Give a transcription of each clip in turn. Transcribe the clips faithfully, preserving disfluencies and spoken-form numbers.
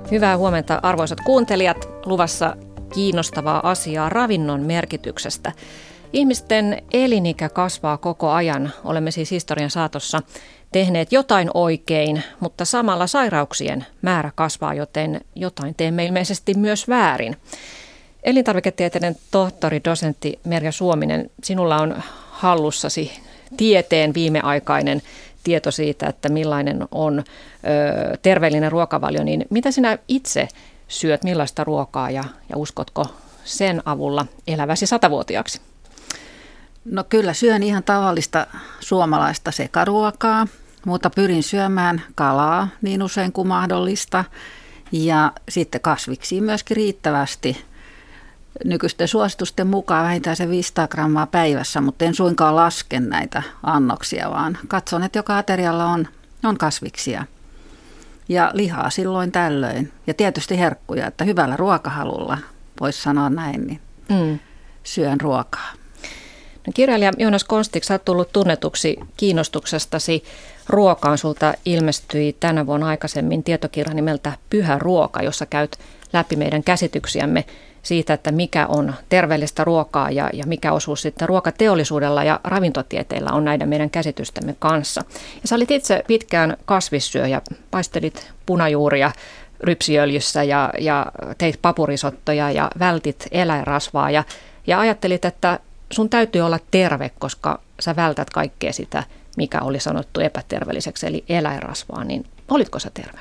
Hyvää huomenta arvoisat kuuntelijat. Luvassa kiinnostavaa asiaa ravinnon merkityksestä. Ihmisten elinikä kasvaa koko ajan. Olemme siis historian saatossa tehneet jotain oikein, mutta samalla sairauksien määrä kasvaa, joten jotain teemme ilmeisesti myös väärin. Elintarviketieteiden tohtori, dosentti Merja Suominen, sinulla on hallussasi tieteen viimeaikainen tieto siitä, että millainen on ö, terveellinen ruokavalio, niin mitä sinä itse syöt, millaista ruokaa ja, ja uskotko sen avulla eläväsi satavuotiaaksi? No kyllä syön ihan tavallista suomalaista sekaruokaa, mutta pyrin syömään kalaa niin usein kuin mahdollista ja sitten kasviksia myöskin riittävästi. Nykyisten suositusten mukaan vähintään se viisisataa grammaa päivässä, mutta en suinkaan laske näitä annoksia, vaan katson, että joka aterialla on, on kasviksia ja lihaa silloin tällöin. Ja tietysti herkkuja, että hyvällä ruokahalulla, voisi sanoa näin, niin mm. syön ruokaa. No, kirjailija Joonas Konstik, sä oot tullut tunnetuksi kiinnostuksestasi ruokaan. Sulta ilmestyi tänä vuonna aikaisemmin tietokirja nimeltä Pyhä ruoka, jossa käyt läpi meidän käsityksiämme siitä, että mikä on terveellistä ruokaa ja, ja mikä osuus sitten ruokateollisuudella ja ravintotieteillä on näiden meidän käsitystämme kanssa. Ja sä olit itse pitkään kasvissyöjä, paistelit punajuuria rypsiöljyssä ja, ja teit papurisottoja ja vältit eläinrasvaa ja, ja ajattelit, että sun täytyy olla terve, koska sä vältät kaikkea sitä, mikä oli sanottu epäterveelliseksi, eli eläinrasvaa, niin olitko sä terve?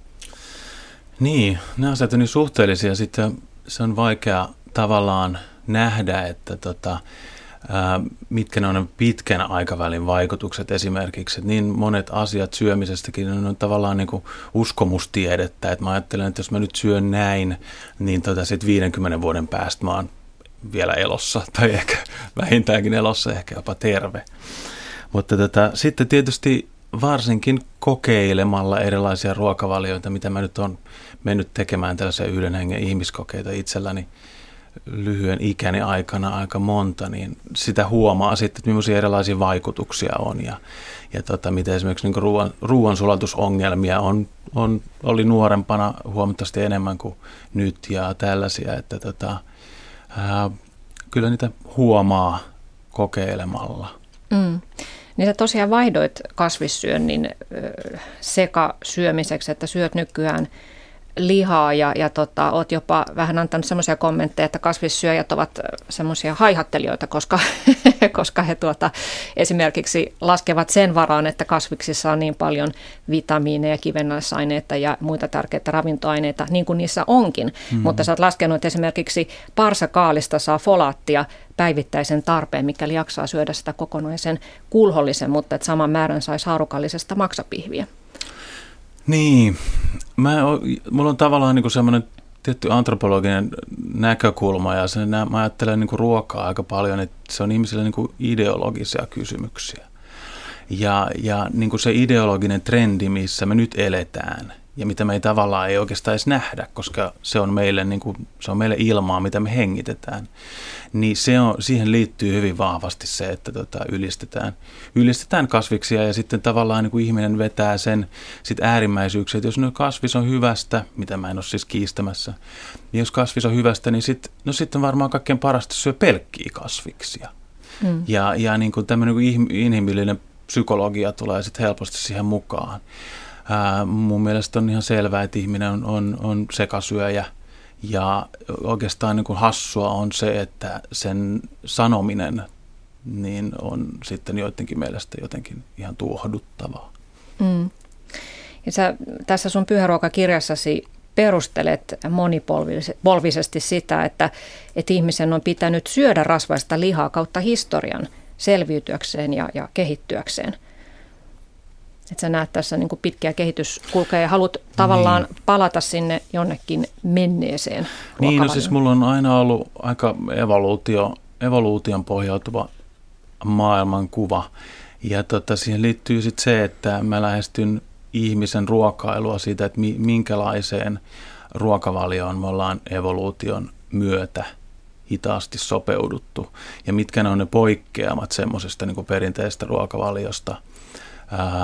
Niin, nämä asiat on niin suhteellisia. Sitten se on vaikea tavallaan nähdä, että tota, ää, mitkä ne on pitkän aikavälin vaikutukset esimerkiksi. Että niin monet asiat syömisestäkin on tavallaan niin kuin uskomustiedettä. Että mä ajattelen, että jos mä nyt syön näin, niin tota sit viidenkymmenen vuoden päästä mä oon vielä elossa tai ehkä vähintäänkin elossa, ehkä jopa terve. Mutta tota, sitten tietysti varsinkin kokeilemalla erilaisia ruokavalioita, mitä mä nyt olen mennyt tekemään tällaisia yhden hengen ihmiskokeita itselläni lyhyen ikäni aikana aika monta, niin sitä huomaa sitten, että millaisia erilaisia vaikutuksia on ja, ja tota, mitä esimerkiksi niin ruoan, ruoansulatusongelmia on, on, oli nuorempana huomattavasti enemmän kuin nyt ja tällaisia, että tota, ää, kyllä niitä huomaa kokeilemalla. Mm. Niin sä tosiaan vaihdoit kasvissyönnin sekasyömiseksi, että syöt nykyään lihaa ja, ja tota, oot jopa vähän antanut semmoisia kommentteja, että kasvissyöjät ovat semmoisia haihattelijoita, koska, koska he tuota, esimerkiksi laskevat sen varaan, että kasviksissa on niin paljon vitamiineja, kivennäisaineita ja muita tärkeitä ravintoaineita, niin kuin niissä onkin. Mm-hmm. Mutta sä oot laskenut, että esimerkiksi parsakaalista saa folaattia päivittäisen tarpeen, mikäli jaksaa syödä sitä kokonaisen kulhollisen, mutta että saman määrän saisi haarukallisesta maksapihviä. Niin, mä, mulla on tavallaan niin kuin semmoinen tietty antropologinen näkökulma ja sen, mä ajattelen niin kuin ruokaa aika paljon, että se on ihmisille niin kuin ideologisia kysymyksiä. Ja, ja niin kuin se ideologinen trendi, missä me nyt eletään ja mitä me ei tavallaan ei oikeastaan edes nähdä, koska se on meille, niin kuin, se on meille ilmaa, mitä me hengitetään, niin se on, siihen liittyy hyvin vahvasti se, että tota, ylistetään, ylistetään kasviksia ja sitten tavallaan niin kuin ihminen vetää sen sit äärimmäisyyksiä, että jos no kasvis on hyvästä, mitä mä en ole siis kiistämässä, niin jos kasvis on hyvästä, niin sit, no sitten varmaan kaikkein parasta syö pelkkiä kasviksia. Mm. Ja, ja niin kuin tämmöinen inhimillinen psykologia tulee sitten helposti siihen mukaan. Ää, mun mielestä on ihan selvää, että ihminen on, on, on sekasyöjä ja oikeastaan niin kuin hassua on se, että sen sanominen niin on sitten joidenkin mielestä jotenkin ihan tuohduttavaa. Mm. Ja sä tässä sun pyhäruokakirjassasi perustelet monipolvisesti sitä, että, että ihmisen on pitänyt syödä rasvaista lihaa kautta historian selviytyäkseen ja, ja kehittyäkseen. Että sä näet tässä niin kuin pitkiä kehityskulkuja ja haluat tavallaan niin palata sinne jonnekin menneeseen ruokavalioon. Niin, no siis mulla on aina ollut aika evoluutio, evoluution pohjautuva maailmankuva. Ja tota, siihen liittyy sitten se, että mä lähestyn ihmisen ruokailua siitä, että minkälaiseen ruokavalioon me ollaan evoluution myötä hitaasti sopeuduttu. Ja mitkä ne on ne poikkeamat semmoisesta niin kuin perinteisestä ruokavaliosta. Ää,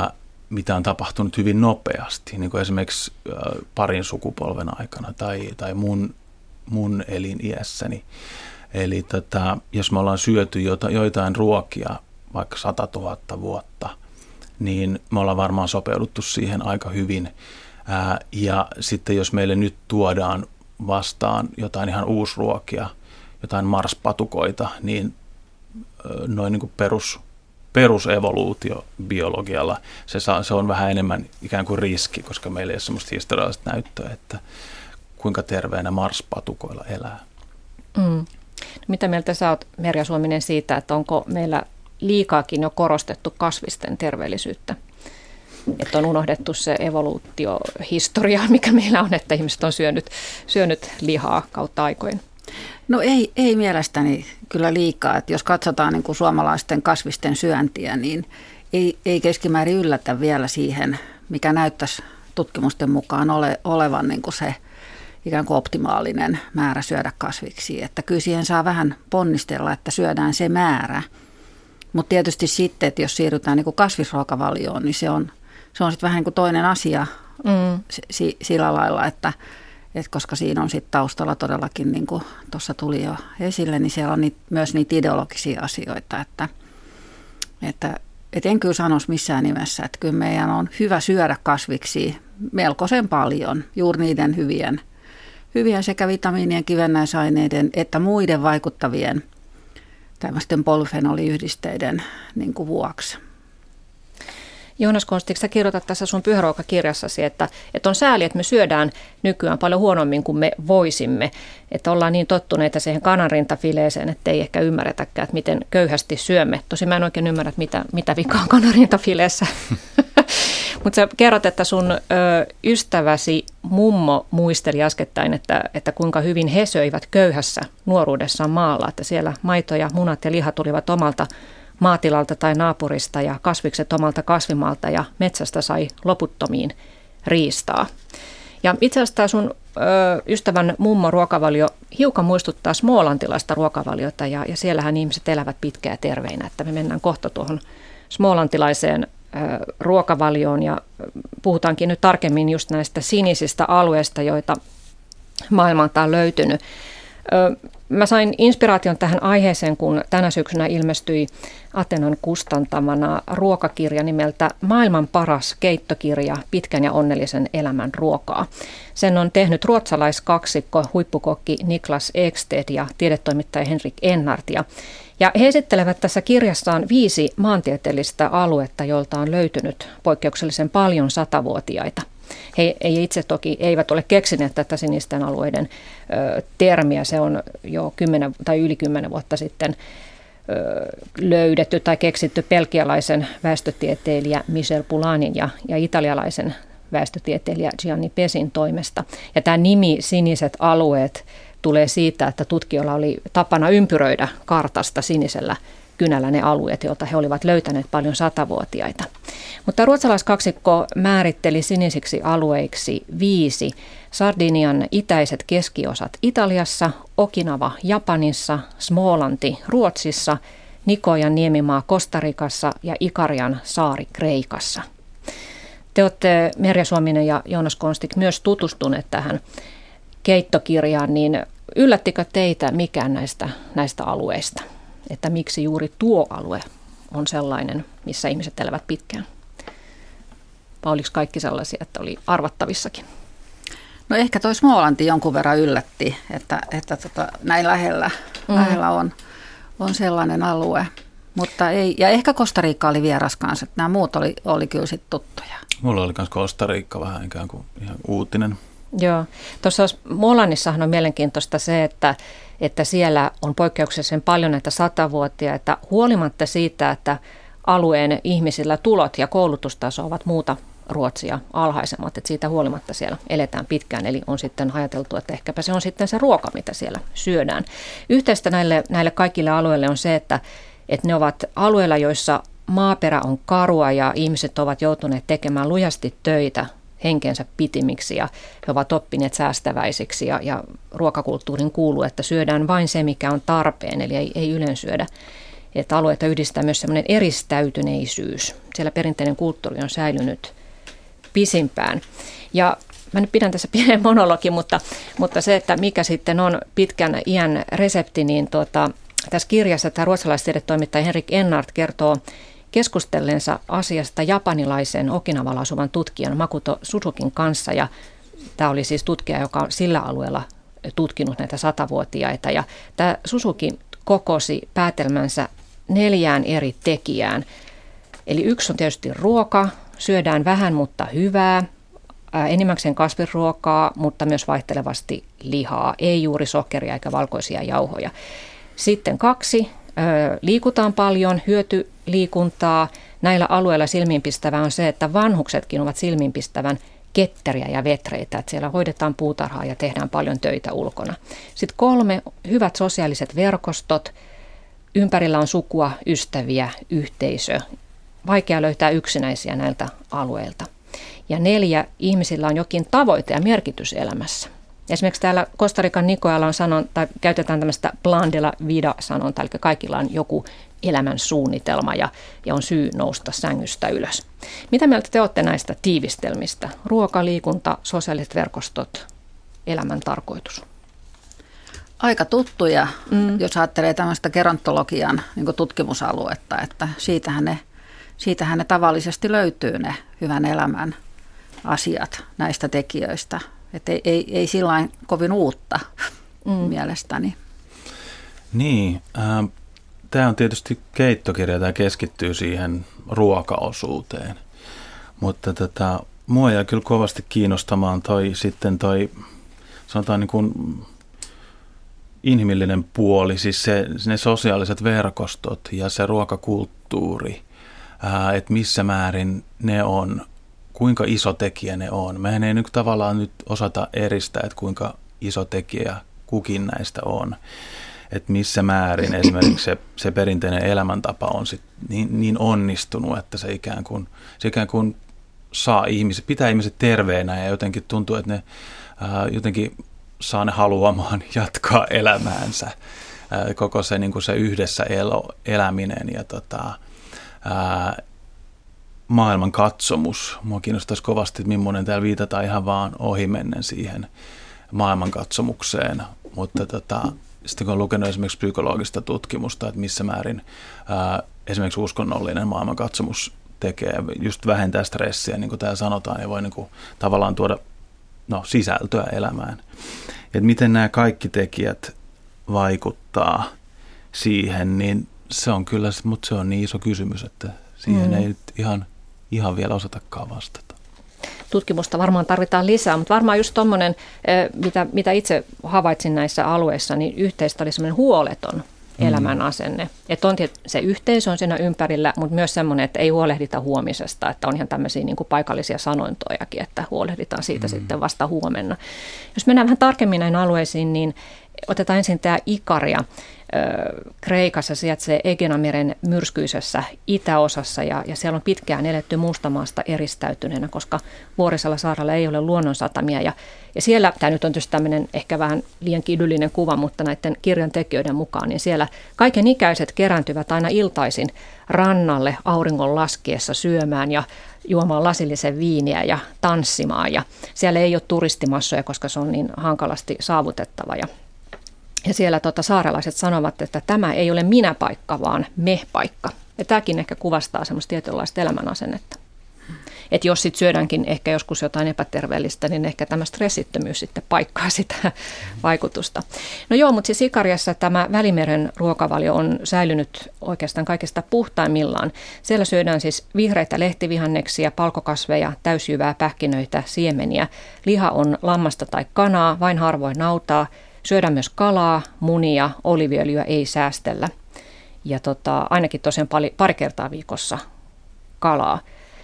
mitä on tapahtunut hyvin nopeasti, niin kuin esimerkiksi parin sukupolven aikana tai, tai mun, mun eliniässäni. Eli tota, jos me ollaan syöty jota, joitain ruokia vaikka satatuhatta vuotta, niin me ollaan varmaan sopeuduttu siihen aika hyvin. Ää, ja sitten jos meille nyt tuodaan vastaan jotain ihan uusruokia, jotain marspatukoita, niin noin niin kuin perus, perusevoluutio biologialla, se, saa, se on vähän enemmän ikään kuin riski, koska meillä ei ole sellaista historiallista näyttöä, että kuinka terveenä marspatukoilla elää. Mm. Mitä mieltä sä oot, Merja Suominen, siitä, että onko meillä liikaakin jo korostettu kasvisten terveellisyyttä? Että on unohdettu se evoluutiohistoria, mikä meillä on, että ihmiset on syönyt, syönyt lihaa kautta aikojen. No ei, ei mielestäni kyllä liikaa. Että jos katsotaan niin kuin suomalaisten kasvisten syöntiä, niin ei, ei keskimäärin yllätä vielä siihen, mikä näyttäisi tutkimusten mukaan ole, olevan niin kuin se ikään kuin optimaalinen määrä syödä kasviksi. Että kyllä siihen saa vähän ponnistella, että syödään se määrä. Mutta tietysti sitten, että jos siirrytään niin kuin kasvisruokavalioon, niin se on, se on sitten vähän niin kuin toinen asia mm. si, sillä lailla, että et koska siinä on sitten taustalla todellakin, niin kuin tuossa tuli jo esille, niin siellä on niit, myös niitä ideologisia asioita, että, että et en kyllä sanoisi missään nimessä, että kyllä meidän on hyvä syödä kasviksi melkoisen paljon juuri niiden hyvien, hyvien sekä vitamiinien, kivennäisaineiden että muiden vaikuttavien tämmöisten polyfenoliyhdisteiden niin kuin vuoksi. Joonas Konstik, sä kirjoitat tässä sun pyhäruokakirjassasi, että, että on sääli, että me syödään nykyään paljon huonommin kuin me voisimme. Että ollaan niin tottuneita siihen kananrintafileeseen, että ei ehkä ymmärretäkään, että miten köyhästi syömme. Tosin mä en oikein ymmärrä, mitä, mitä vikaa on kananrintafileessä. Mutta sä kerrot, että sun ö, ystäväsi mummo muisteli äskettäin, että, että kuinka hyvin he söivät köyhässä nuoruudessaan maalla. Että siellä maito ja munat ja liha tulivat omalta maatilalta tai naapurista ja kasvikset omalta kasvimaalta ja metsästä sai loputtomiin riistaa. Ja itse asiassa tämä sun ö, ystävän mummo ruokavalio hiukan muistuttaa smålantilaista ruokavaliota ja, ja siellähän ihmiset elävät pitkään ja terveinä, että me mennään kohta tuohon smålantilaiseen ö, ruokavalioon ja puhutaankin nyt tarkemmin just näistä sinisistä alueista, joita maailmalta on löytynyt. Ö, Mä sain inspiraation tähän aiheeseen, kun tänä syksynä ilmestyi Atenan kustantamana ruokakirja nimeltä Maailman paras keittokirja pitkän ja onnellisen elämän ruokaa. Sen on tehnyt ruotsalaiskaksikko, huippukokki Niklas Ekstedt ja tiedetoimittaja Henrik Ennart. Ja he esittelevät tässä kirjassaan viisi maantieteellistä aluetta, joilta on löytynyt poikkeuksellisen paljon satavuotiaita. He ei itse toki eivät ole keksineet tätä sinisten alueiden ö, termiä. Se on jo kymmenen tai yli kymmenen vuotta sitten ö, löydetty tai keksitty belgialaisen väestötieteilijä Michel Poulainin ja, ja italialaisen väestötieteilijä Gianni Pesin toimesta. Ja tämä nimi siniset alueet tulee siitä, että tutkijoilla oli tapana ympyröidä kartasta sinisellä kynällä ne alueet, joilta he olivat löytäneet paljon satavuotiaita. Mutta ruotsalaiskaksikko määritteli sinisiksi alueiksi viisi: Sardinian itäiset keskiosat Italiassa, Okinawa Japanissa, Smålanti Ruotsissa, Nicoyan niemimaa Kostarikassa ja Ikarian saari Kreikassa. Te olette, Merja Suominen ja Joonas Konstik, myös tutustuneet tähän keittokirjaan, niin yllättikö teitä mikään näistä, näistä alueista? Että miksi juuri tuo alue on sellainen, missä ihmiset elävät pitkään? Vai oliko kaikki sellaisia, että oli arvattavissakin? No ehkä toi Smålanti jonkun verran yllätti, että, että tota, näin lähellä, mm. lähellä on, on sellainen alue. Mutta ei, ja ehkä Kostarikka oli vieras kanssa, että nämä muut oli, oli kyllä sitten tuttuja. Mulla oli myös Kostarikka vähän ikään kuin ihan uutinen. Joo. Tuossa Smålannissahan on mielenkiintoista se, että, että siellä on poikkeuksellisen paljon näitä satavuotiaita, huolimatta siitä, että alueen ihmisillä tulot ja koulutustaso ovat muuta Ruotsia alhaisemmat, että siitä huolimatta siellä eletään pitkään, eli on sitten ajateltu, että ehkäpä se on sitten se ruoka, mitä siellä syödään. Yhteistä näille, näille kaikille alueille on se, että, että ne ovat alueilla, joissa maaperä on karua ja ihmiset ovat joutuneet tekemään lujasti töitä henkensä pitimiksi ja he ovat oppineet säästäväisiksi ja, ja ruokakulttuurin kuuluu, että syödään vain se, mikä on tarpeen, eli ei, ei ylensyödä Että alueita yhdistää myös semmoinen eristäytyneisyys. Siellä perinteinen kulttuuri on säilynyt pisimpään. Ja mä nyt pidän tässä pienen monologin, mutta, mutta se, että mikä sitten on pitkän iän resepti, niin tuota, tässä kirjassa tämä ruotsalaistiedetoimittaja Henrik Ennart kertoo keskustellensa asiasta japanilaisen Okinawalla asuvan tutkijan Makoto Suzukin kanssa. Ja tämä oli siis tutkija, joka on sillä alueella tutkinut näitä satavuotiaita. Ja tämä Suzuki kokosi päätelmänsä neljään eri tekijään. Eli yksi on tietysti ruoka, syödään vähän mutta hyvää, enimmäkseen kasvisruokaa, mutta myös vaihtelevasti lihaa, ei juuri sokeria eikä valkoisia jauhoja. Sitten kaksi, liikutaan paljon, hyötyliikuntaa. Näillä alueilla silmiinpistävää on se, että vanhuksetkin ovat silmiinpistävän ketteriä ja vetreitä, että siellä hoidetaan puutarhaa ja tehdään paljon töitä ulkona. Sitten kolme, hyvät sosiaaliset verkostot, ympärillä on sukua, ystäviä, yhteisö. Vaikea löytää yksinäisiä näiltä alueilta. Ja neljä, ihmisillä on jokin tavoite ja merkitys elämässä. Esimerkiksi täällä Kostarikan Nicoyalla on sanon, tai käytetään tämmöistä plan de la vida-sanonta, eli kaikilla on joku elämän suunnitelma ja, ja on syy nousta sängystä ylös. Mitä mieltä te olette näistä tiivistelmistä? Ruoka, liikunta, sosiaaliset verkostot, elämän tarkoitus. Aika tuttuja, mm. jos ajattelee tämmöistä gerontologian niin kuin tutkimusaluetta, että siitähän ne, siitähän ne tavallisesti löytyy ne hyvän elämän asiat näistä tekijöistä. Että ei, ei, ei sillain kovin uutta mm. mielestäni. Niin, äh, tämä on tietysti keittokirja, tämä keskittyy siihen ruokaosuuteen, mutta tota, mua jää kyllä kovasti kiinnostamaan toi sitten toi, sanotaan niin kuin inhimillinen puoli, siis se, ne sosiaaliset verkostot ja se ruokakulttuuri, ää, että missä määrin ne on, kuinka iso tekijä ne on. Mehän ei nyt tavallaan nyt osata eristää, että kuinka iso tekijä kukin näistä on. Että missä määrin esimerkiksi se, se perinteinen elämäntapa on sit niin, niin onnistunut, että se ikään kuin, se ikään kuin saa ihmiset, pitää ihmiset terveenä ja jotenkin tuntuu, että ne ää, jotenkin saa ne haluamaan jatkaa elämäänsä. Ää, koko se, niin kuin se yhdessä elo, eläminen ja tota, ää, maailman katsomus. Mua kiinnostaisi kovasti, että millainen täällä viitataan ihan vaan ohimennen siihen maailmankatsomukseen, mutta tota, sitten kun on lukenut esimerkiksi psykologista tutkimusta, että missä määrin ää, esimerkiksi uskonnollinen maailmankatsomus tekee, just vähentää stressiä, niin kuin täällä sanotaan, ja voi niin kuin tavallaan tuoda no, sisältöä elämään. Et miten nämä kaikki tekijät vaikuttaa siihen, niin se on kyllä, mutta se on niin iso kysymys, että siihen mm. ei nyt ihan, ihan vielä osatakaan vastata. Tutkimusta varmaan tarvitaan lisää, mutta varmaan just tuommoinen, mitä, mitä itse havaitsin näissä alueissa, niin yhteistä oli semmoinen huoleton elämän asenne. Että on se yhteisö on siinä ympärillä, mutta myös semmoinen, että ei huolehdita huomisesta, että on ihan tämmöisiä niin kuin paikallisia sanontojakin, että huolehditaan siitä mm. sitten vasta huomenna. Jos mennään vähän tarkemmin näihin alueisiin, niin otetaan ensin tämä Ikaria. Kreikassa sijaitsee Egeanmeren myrskyisessä itäosassa ja, ja siellä on pitkään eletty muusta maasta eristäytyneenä, koska Vuorisella saarella ei ole luonnonsatamia. Ja, ja siellä, tämä nyt on tietysti tämmöinen ehkä vähän liiankin idyllinen kuva, mutta näiden kirjan tekijöiden mukaan, niin siellä kaiken ikäiset kerääntyvät aina iltaisin rannalle auringon laskiessa syömään ja juomaan lasillisen viiniä ja tanssimaan. Ja siellä ei ole turistimassoja, koska se on niin hankalasti saavutettava. Ja Ja siellä tota, saarelaiset sanovat, että tämä ei ole minä-paikka, vaan me-paikka. Ja tämäkin ehkä kuvastaa semmoista tietynlaista elämänasennetta. Että jos sitten syödäänkin ehkä joskus jotain epäterveellistä, niin ehkä tämä stressittömyys sitten paikkaa sitä vaikutusta. No joo, mutta siis Ikariassa tämä Välimeren ruokavalio on säilynyt oikeastaan kaikista puhtaimmillaan. Siellä syödään siis vihreitä lehtivihanneksia, palkokasveja, täysjyvää, pähkinöitä, siemeniä. Liha on lammasta tai kanaa, vain harvoin nautaa. Syödään myös kalaa, munia, oliiviöljyä ei säästellä ja tota, ainakin tosiaan pari, pari kertaa viikossa kalaa.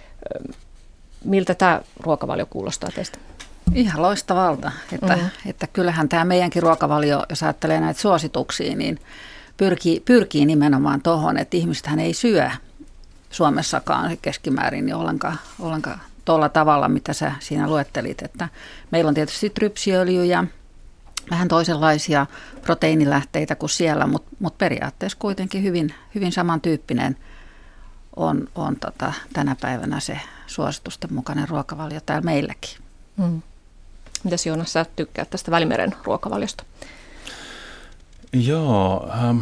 Miltä tämä ruokavalio kuulostaa teistä? Ihan loistavalta, että, mm-hmm. että kyllähän tämä meidänkin ruokavalio, jos ajattelee näitä suosituksia, niin pyrkii, pyrkii nimenomaan tuohon, että ihmistähän ei syö Suomessakaan keskimäärin niin ollenkaan, ollenkaan tuolla tavalla, mitä sä siinä luettelit. Että meillä on tietysti trypsiöljy ja vähän toisenlaisia proteiinilähteitä kuin siellä, mutta mut periaatteessa kuitenkin hyvin, hyvin samantyyppinen on, on tota, tänä päivänä se suositusten mukainen ruokavalio täällä meilläkin. Mm. Mitäs Joonas, sä tykkäät tästä Välimeren ruokavaliosta? Joo, ähm,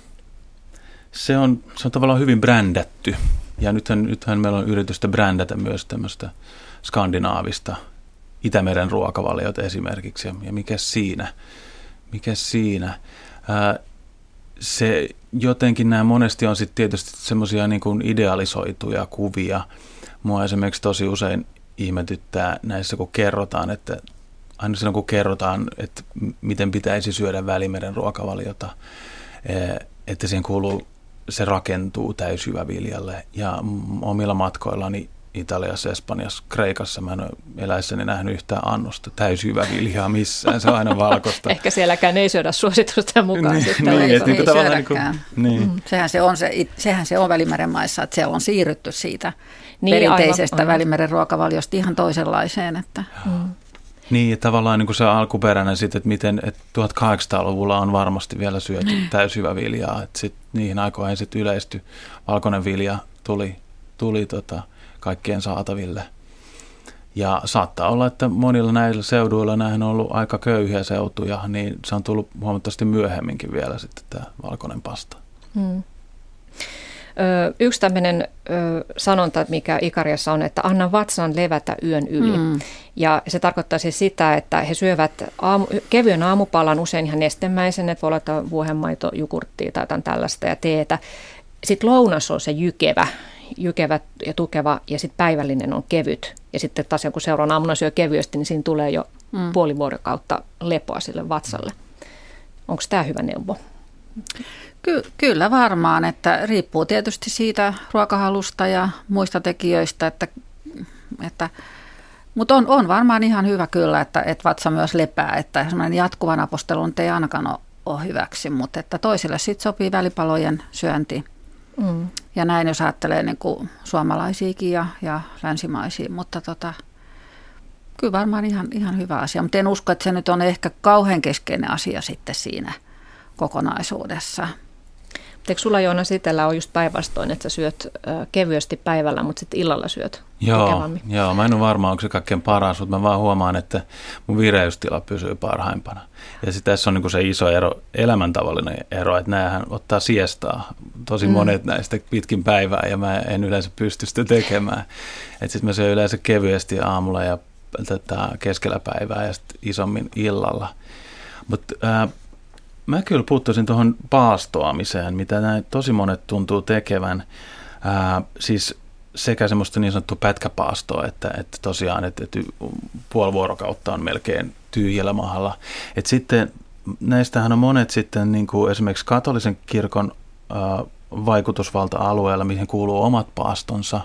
se, on, se on tavallaan hyvin brändätty. Ja nythän, nythän meillä on yritystä brändätä myös tämmöistä skandinaavista Itämeren ruokavaliota esimerkiksi. Ja mikä siinä? Mikä siinä? Ää, se jotenkin nämä monesti on sitten tietysti semmoisia niin kuin idealisoituja kuvia. Mua esimerkiksi tosi usein ihmetyttää näissä, kun kerrotaan, että aina silloin kun kerrotaan, että miten pitäisi syödä Välimeren ruokavaliota, että siihen kuuluu, se rakentuu täysjyväviljalle. Ja omilla matkoillani Italiassa, Espanjassa, Kreikassa mä en ole eläessäni nähnyt yhtään annosta täysjyväviljaa missään, se on aina valkoista. Ehkä sielläkään ei syödä suositusten mukaan. niin, sitten. niin, ei, et, niin, ei syödäkään. Niin. Mm. Sehän, se on se, sehän se on Välimeren maissa, että siellä on siirrytty siitä niin, perinteisestä aivan, Välimeren ruokavaliosta ihan toisenlaiseen. Että. Mm. Niin, tavallaan niin kuin se alkuperäinen sitten, että miten että tuhatkahdeksansataaluvulla on varmasti vielä syöty täysjyväviljaa, että sitten niihin aikoihin sitten yleistyi, valkoinen vilja tuli, tuli tota, kaikkien saataville. Ja saattaa olla, että monilla näillä seuduilla näihin on ollut aika köyhiä seutuja, niin se on tullut huomattavasti myöhemminkin vielä sitten tämä valkoinen pasta. Hmm. Ö, yksi tämmöinen ö, sanonta, mikä Ikariassa on, että anna vatsan levätä yön yli. Hmm. Ja se tarkoittaa siis sitä, että he syövät aamu, kevyen aamupalan, usein ihan nestemäisen, että voi olla vuohenmaito, jogurttia tai jotain tällaista ja teetä. Sitten lounas on se jykevä. jykevä ja tukeva, ja sitten päivällinen on kevyt. Ja sitten taas kun seuraavan aamuna syö kevyesti, niin siinä tulee jo mm. puoli vuorokautta lepoa sille vatsalle. Onko tämä hyvä neuvo? Ky- kyllä varmaan, että riippuu tietysti siitä ruokahalusta ja muista tekijöistä, että, että, mutta on, on varmaan ihan hyvä kyllä, että, että vatsa myös lepää, että semmoinen jatkuvan apostelun ei ainakaan ole, ole hyväksi, mutta että toisille sitten sopii välipalojen syönti. Mm. Ja näin, jos ajattelee niin kuin suomalaisiakin ja, ja länsimaisia, mutta tota, kyllä varmaan ihan, ihan hyvä asia. Mutta en usko, että se nyt on ehkä kauhean keskeinen asia sitten siinä kokonaisuudessa. Eikö sulla, Joonas, itsellä on just päinvastoin, että sä syöt ö, kevyesti päivällä, mutta sitten illalla syöt Joo, joo, mä en ole varma, onko se kaikkein paras, mutta mä vaan huomaan, että mun vireystila pysyy parhaimpana. Ja sitten tässä on niin kuin se iso ero, elämäntavallinen ero, että näähän ottaa siestaa. Tosi monet mm. näistä pitkin päivää, ja mä en yleensä pysty sitä tekemään. Että sitten mä syön yleensä kevyesti aamulla ja tätä keskellä päivää ja sitten isommin illalla. Mutta äh, mä kyllä puuttuisin tuohon paastoamiseen, mitä näin tosi monet tuntuu tekevän. Äh, siis sekä semmoista niin sanottua pätkäpaastoa, että, että tosiaan että, että puoli vuorokautta on melkein tyhjällä mahalla. Et sitten näistähän on monet sitten niin kuin esimerkiksi katolisen kirkon äh, vaikutusvalta-alueella, mihin kuuluu omat paastonsa.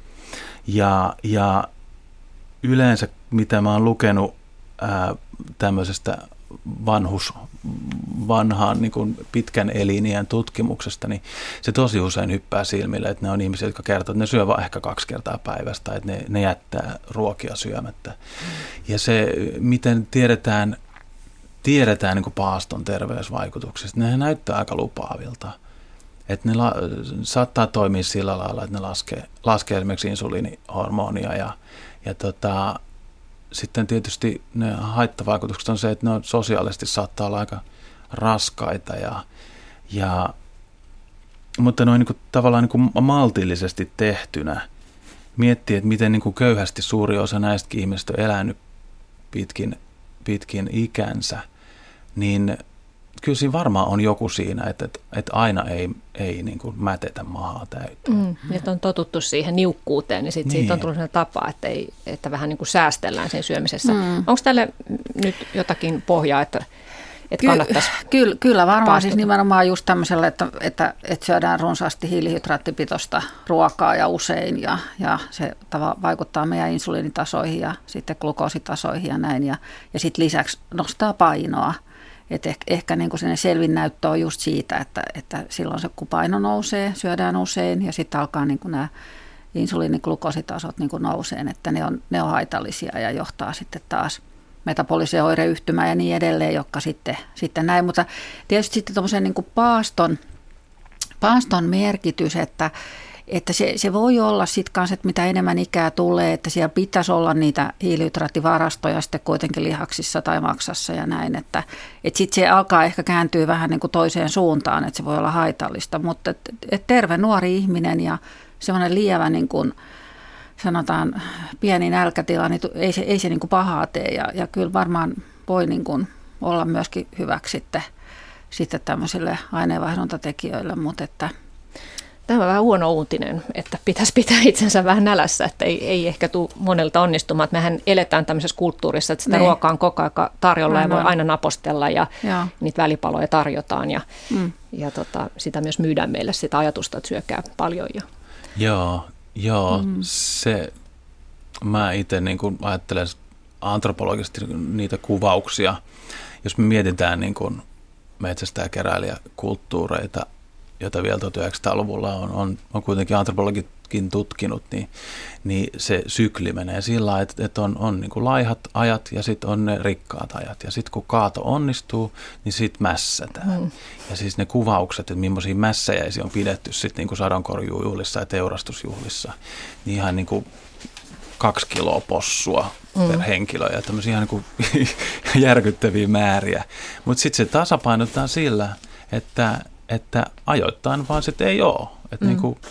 Ja, ja yleensä, mitä mä oon lukenut äh, tämmöisestä vanhus, vanhaan niin kuin pitkän elinien tutkimuksesta, niin se tosi usein hyppää silmille, että ne on ihmisiä, jotka kertoo, että ne syö vain ehkä kaksi kertaa päivästä, että ne, ne jättää ruokia syömättä. Mm. Ja se, miten tiedetään, tiedetään niin kuin paaston terveysvaikutuksista, ne näyttää aika lupaavilta. Että ne la, saattaa toimia sillä lailla, että ne laskee, laskee esimerkiksi insuliinihormonia ja, ja tota, sitten tietysti ne haittavaikutukset on se, että ne on sosiaalisesti saattaa olla aika raskaita, ja, ja, mutta ne on niin kuin, tavallaan niin kuin maltillisesti tehtynä. Miettii, että miten niin kuin köyhästi suuri osa näistäkin ihmisistä on elänyt pitkin, pitkin ikänsä, niin kyllä siinä varmaan on joku siinä, että, että, että aina ei, ei niin kuin mätetä mahaa täyteen. Mm, että on totuttu siihen niukkuuteen, niin sitten niin. Siitä on tullut sellainen tapa, että, ei, että vähän niin kuin säästellään sen syömisessä. Mm. Onko tälle nyt jotakin pohjaa, että, että kannattaisi Ky- kyllä, kyllä varmaan paastota. Siis nimenomaan just tämmöisellä, että, että, että syödään runsaasti hiilihydraattipitoista ruokaa ja usein, ja, ja se tava, vaikuttaa meidän insuliinitasoihin ja sitten glukoositasoihin ja näin, ja, ja sitten lisäksi nostaa painoa. Et ehkä, ehkä niin kuin selvin näyttö on just siitä, että, että silloin se kun paino nousee, syödään usein ja sitten alkaa niin kuin nämä insuliiniglukositasot niin kuin nouseen, että ne on, ne on haitallisia ja johtaa sitten taas metabolisen oireyhtymä ja niin edelleen, jotka sitten, sitten näin. Mutta tietysti sitten tuommoisen niin kuin paaston, paaston merkitys, että Että se, se voi olla sitten kanssa, että mitä enemmän ikää tulee, että siellä pitäisi olla niitä hiilihydraattivarastoja sitten kuitenkin lihaksissa tai maksassa ja näin. Että et sitten se alkaa ehkä kääntyä vähän niin kuin toiseen suuntaan, että se voi olla haitallista. Mutta et, et terve nuori ihminen ja semmoinen lievä niin kuin sanotaan pieni nälkätila, niin ei se, ei se niin kuin pahaa tee. Ja, ja kyllä varmaan voi niin kuin olla myöskin hyväksi sitten, sitten tämmöisille aineenvaihduntatekijöille, mutta että tämä on vähän huono uutinen, että pitäisi pitää itsensä vähän nälässä, että ei, ei ehkä tule monelta onnistumaan. Mehän eletään tämmöisessä kulttuurissa, että sitä niin. ruokaa on koko ajan tarjolla aina. Ja voi aina napostella ja Joo. niitä välipaloja tarjotaan ja, mm. ja tota, sitä myös myydään meille sitä ajatusta, että syökää paljon. Ja. Joo, joo mm. se, mä itse niin kuin ajattelen antropologisesti niitä kuvauksia, jos me mietitään niin kuin metsästäjäkeräilijäkulttuureita, jota vielä tuhatyhdeksänsataaluvulla on, on, on kuitenkin antropologitkin tutkinut, niin, niin se sykli menee sillä lailla, että, että on, on niin kuin laihat ajat ja sitten on ne rikkaat ajat. Ja sitten kun kaato onnistuu, niin sitten mässätään. Mm. Ja siis ne kuvaukset, että millaisia mässäjäisiä on pidetty sitten niin kuin sadonkorjuujuhlissa ja teurastusjuhlissa, niin ihan niin kuin kaksi kiloa possua mm. per henkilö ja tämmöisiä ihan niin kuin järkyttäviä määriä. Mutta sitten se tasapainotetaan sillä, että että ajoittain vaan sitten ei ole. Että mm. niin, kuin,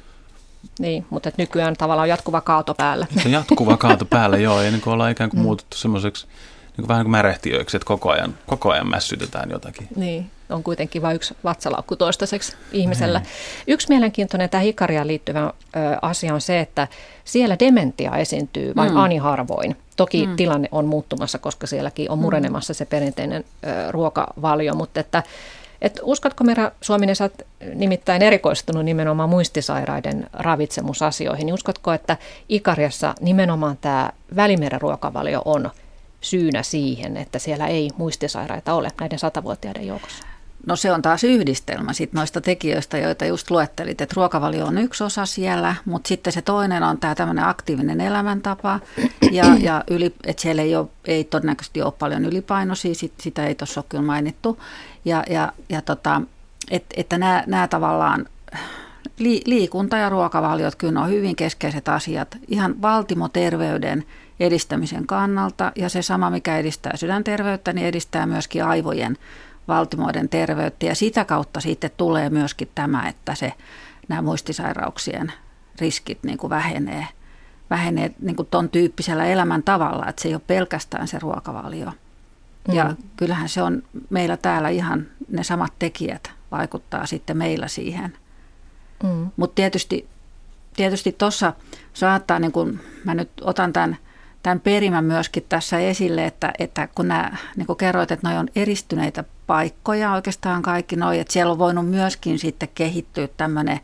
niin, mutta että nykyään tavallaan on jatkuva kaato päällä. Se jatkuva kaato päällä, joo, ja niin kuin ollaan ikään kuin mm. muututtu semmoiseksi niin kuin vähän niin kuin märehtiöiksi, että koko ajan, koko ajan mässytetään jotakin. Niin, on kuitenkin vain yksi vatsalaukku toistaiseksi ihmisellä. Mm. Yksi mielenkiintoinen tämä hikariaan liittyvä ö, asia on se, että siellä dementia esiintyy vain mm. ani harvoin. Toki mm. tilanne on muuttumassa, koska sielläkin on murenemassa se perinteinen ö, ruokavalio, mutta että Et uskotko, Mira Suominen, sä oot nimittäin erikoistunut nimenomaan muistisairaiden ravitsemusasioihin, niin uskotko, että Ikariassa nimenomaan tämä Välimeren ruokavalio on syynä siihen, että siellä ei muistisairaita ole näiden satavuotiaiden joukossa? No se on taas yhdistelmä sit noista tekijöistä, joita just luettelit, että ruokavalio on yksi osa siellä, mutta sitten se toinen on tämä tämmöinen aktiivinen elämäntapa ja, ja yli, että siellä ei, ole, ei todennäköisesti ole paljon ylipainoisia, sit, sitä ei tuossa ole kyllä mainittu. Ja, ja, ja tota, et, että nämä, nämä tavallaan li, liikunta ja ruokavaliot kyllä on hyvin keskeiset asiat ihan valtimoterveyden edistämisen kannalta ja se sama, mikä edistää sydänterveyttä, niin edistää myöskin aivojen valtimoiden terveyttä ja sitä kautta sitten tulee myöskin tämä, että se, nämä muistisairauksien riskit niin kuin vähenee, vähenee niin kuin ton tyyppisellä elämäntavalla, että se ei ole pelkästään se ruokavalio. Mm. Ja kyllähän se on meillä täällä ihan ne samat tekijät vaikuttaa sitten meillä siihen. Mm. Mutta tietysti tietysti tuossa saattaa, niin kun mä nyt otan tämän, tämän perimän myöskin tässä esille, että, että kun nämä, niin kuin kerroit, että noi on eristyneitä paikkoja oikeastaan kaikki noi, että siellä on voinut myöskin sitten kehittyä tämmöinen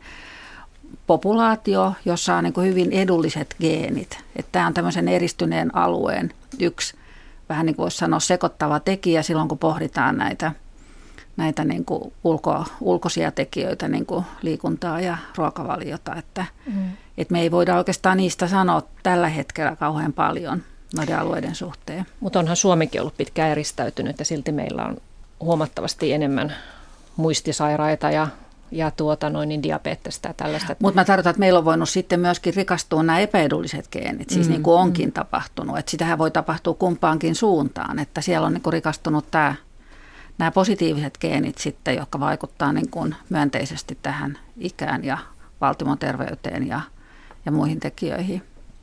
populaatio, jossa on niin kuin hyvin edulliset geenit. Että tämä on tämmöisen eristyneen alueen yksi vähän niin kuin voisi sanoa sekoittava tekijä silloin, kun pohditaan näitä, näitä niin kuin ulko, ulkoisia tekijöitä, niin kuin liikuntaa ja ruokavaliota. Että, mm. että me ei voida oikeastaan niistä sanoa tällä hetkellä kauhean paljon noiden alueiden suhteen. Mutta onhan Suomikin ollut pitkään eristäytynyt ja silti meillä on huomattavasti enemmän muistisairaita ja ja tuota noin niin diabeettista ja tällaista. Mutta mä tarkoitan, että meillä on voinut sitten myöskin rikastua nämä epäedulliset geenit, siis mm, niin kuin onkin mm. tapahtunut. Että sitähän voi tapahtua kumpaankin suuntaan, että siellä on niin kuin rikastunut tämä, nämä positiiviset geenit sitten, jotka vaikuttaa niin kuin myönteisesti tähän ikään ja valtimon terveyteen ja, ja muihin tekijöihin.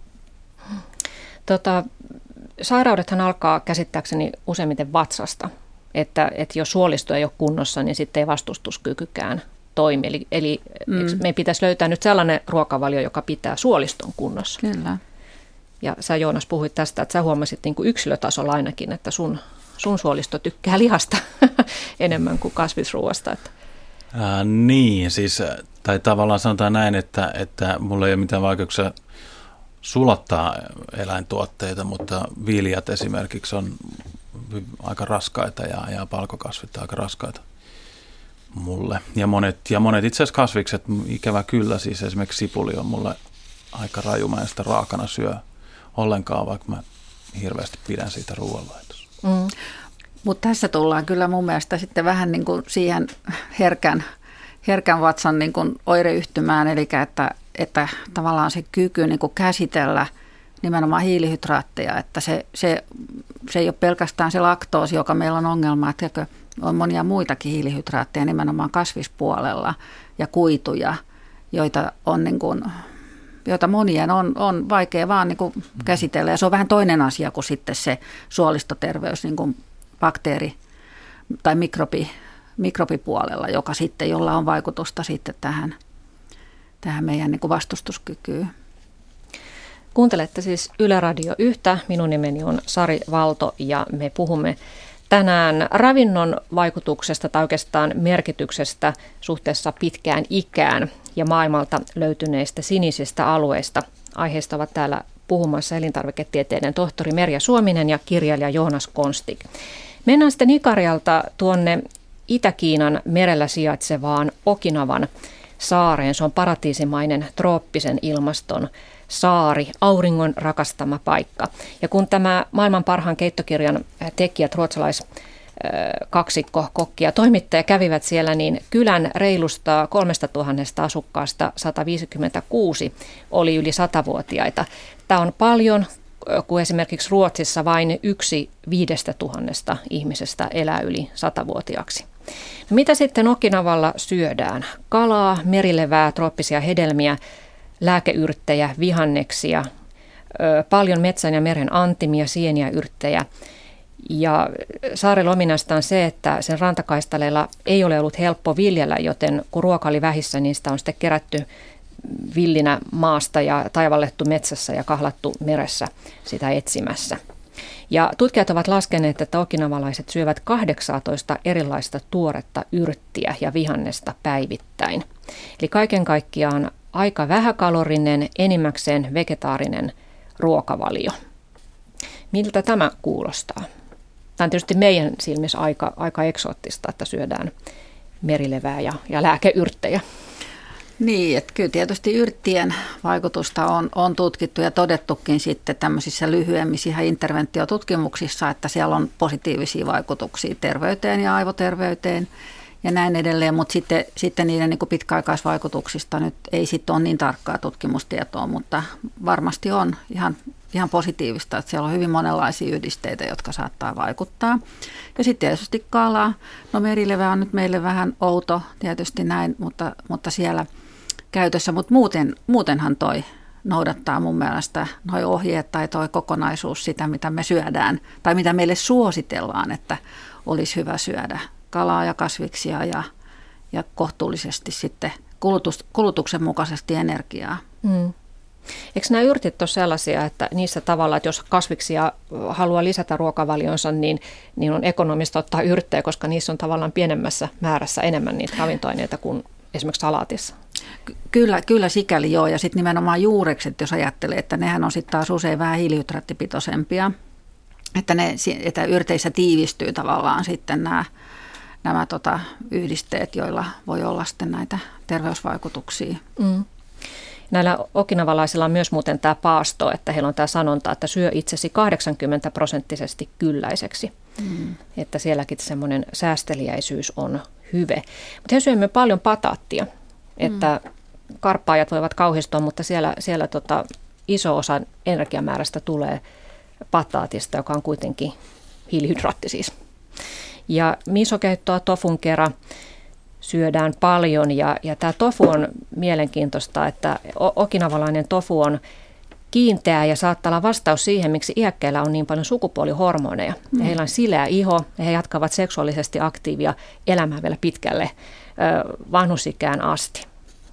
Tota, sairaudethan alkaa käsittääkseni useimmiten vatsasta, että, että jos suolisto ei ole kunnossa, niin sitten ei vastustuskykykään toimi. Eli, eli mm. meidän pitäisi löytää nyt sellainen ruokavalio, joka pitää suoliston kunnossa. Kyllä. Ja sä, Joonas, puhuit tästä, että sä huomasit niin kuin yksilötasolla ainakin, että sun, sun suolisto tykkää lihasta enemmän kuin kasvisruoasta. Että. Äh, niin, siis, tai tavallaan sanotaan näin, että, että mulla ei ole mitään vaikeuksia sulattaa eläintuotteita, mutta viljat esimerkiksi on aika raskaita ja, ja palkokasvit aika raskaita mulle. Ja monet, ja monet itse asiassa kasvikset, ikävä kyllä, siis esimerkiksi sipuli on mulle aika raju, mä en sitä raakana syö ollenkaan, vaikka mä hirveästi pidän siitä ruoanlaitosta. Mm. Mutta tässä tullaan kyllä mun mielestä sitten vähän niin kuin siihen herkän, herkän vatsan niin kuin oireyhtymään, eli että, että tavallaan se kyky niin kuin käsitellä nimenomaan hiilihydraatteja, että se, se, se ei ole pelkästään se laktoosi, joka meillä on ongelma, että on monia muitakin hiilihydraatteja nimenomaan kasvispuolella ja kuituja, joita on niin kuin, joita monien on, on vaikea vaan niin kuin käsitellä. Ja se on vähän toinen asia kuin sitten se suolistoterveys niin kuin bakteeri- tai mikrobi, mikrobipuolella, joka sitten, jolla on vaikutusta sitten tähän, tähän meidän niin kuin vastustuskykyyn. Kuuntelette siis Yle Radio yhtä. Minun nimeni on Sari Valto ja me puhumme tänään ravinnon vaikutuksesta tai oikeastaan merkityksestä suhteessa pitkään ikään ja maailmalta löytyneistä sinisistä alueista. Aiheesta ovat täällä puhumassa elintarviketieteiden tohtori Merja Suominen ja kirjailija Joonas Konstig. Mennään sitten Ikarialta tuonne Itä-Kiinan merellä sijaitsevaan Okinawan saareen. Se on paratiisimainen trooppisen ilmaston saari, auringon rakastama paikka. Ja kun tämä maailman parhaan keittokirjan tekijät, ruotsalais kaksikko, kokki ja toimittaja kävivät siellä, niin kylän reilusta kolmesta tuhannesta asukkaasta sata viisikymmentäkuusi oli yli satavuotiaita. Tämä on paljon, kun esimerkiksi Ruotsissa vain yksi viidestä tuhannesta ihmisestä elää yli satavuotiaaksi. No mitä sitten Okinawalla syödään? Kalaa, merilevää, trooppisia hedelmiä, lääkeyrttejä, vihanneksia, paljon metsän ja meren antimia, sieniä, yrttejä. Ja saarella ominaista on se, että sen rantakaistaleella ei ole ollut helppo viljellä, joten kun ruoka oli vähissä, niin sitä on sitten kerätty villinä maasta ja taivallettu metsässä ja kahlattu meressä sitä etsimässä. Ja tutkijat ovat laskeneet, että okinavalaiset syövät kahdeksantoista erilaista tuoretta yrttiä ja vihannesta päivittäin. Eli kaiken kaikkiaan aika vähäkalorinen, enimmäkseen vegetaarinen ruokavalio. Miltä tämä kuulostaa? Tämä on tietysti meidän silmissä aika, aika eksoottista, että syödään merilevää ja, ja lääkeyrttejä. Niin, että kyllä tietysti yrttien vaikutusta on, on tutkittu ja todettukin sitten tämmöisissä lyhyemmissä ihan interventiotutkimuksissa, että siellä on positiivisia vaikutuksia terveyteen ja aivoterveyteen ja näin edelleen, mutta sitten, sitten niiden niin kuin pitkäaikaisvaikutuksista nyt ei sitten ole niin tarkkaa tutkimustietoa, mutta varmasti on ihan, ihan positiivista, että siellä on hyvin monenlaisia yhdisteitä, jotka saattaa vaikuttaa. Ja sitten tietysti kalaa. No merilevä on nyt meille vähän outo tietysti näin, mutta, mutta siellä käytössä, mutta muuten, muutenhan toi noudattaa mun mielestä noi ohjeet tai toi kokonaisuus sitä, mitä me syödään tai mitä meille suositellaan, että olisi hyvä syödä. Kalaa ja kasviksia ja, ja kohtuullisesti sitten kulutus, kulutuksen mukaisesti energiaa. Mm. Eikö nämä yrtit ole sellaisia, että niissä tavalla, että jos kasviksia haluaa lisätä ruokavalionsa, niin, niin on ekonomista ottaa yrttejä, koska niissä on tavallaan pienemmässä määrässä enemmän niitä ravintoaineita kuin esimerkiksi salaatissa? Kyllä, kyllä sikäli joo, ja sitten nimenomaan juurekset, jos ajattelee, että nehän on sitten taas usein vähän hiilihydraattipitoisempia, että, ne, että yrteissä tiivistyy tavallaan sitten nämä nämä tota, yhdisteet, joilla voi olla sitten näitä terveysvaikutuksia. Mm. Näillä okinawalaisilla on myös muuten tämä paasto, että heillä on tämä sanonta, että syö itsesi kahdeksankymmentä prosenttisesti kylläiseksi. Mm. Että sielläkin semmoinen säästeliäisyys on hyve. Mutta he syömme paljon pataattia, että mm. karppaajat voivat kauhistua, mutta siellä, siellä tota, iso osa energiamäärästä tulee pataatista, joka on kuitenkin hiilihydraatti siis. Ja misokeittoa tofun kera syödään paljon ja, ja tämä tofu on mielenkiintoista, että okinawalainen tofu on kiinteä ja saattaa olla vastaus siihen, miksi iäkkäillä on niin paljon sukupuolihormoneja. Mm. Heillä on sileä iho ja he jatkavat seksuaalisesti aktiivia elämää vielä pitkälle vanhusikään asti.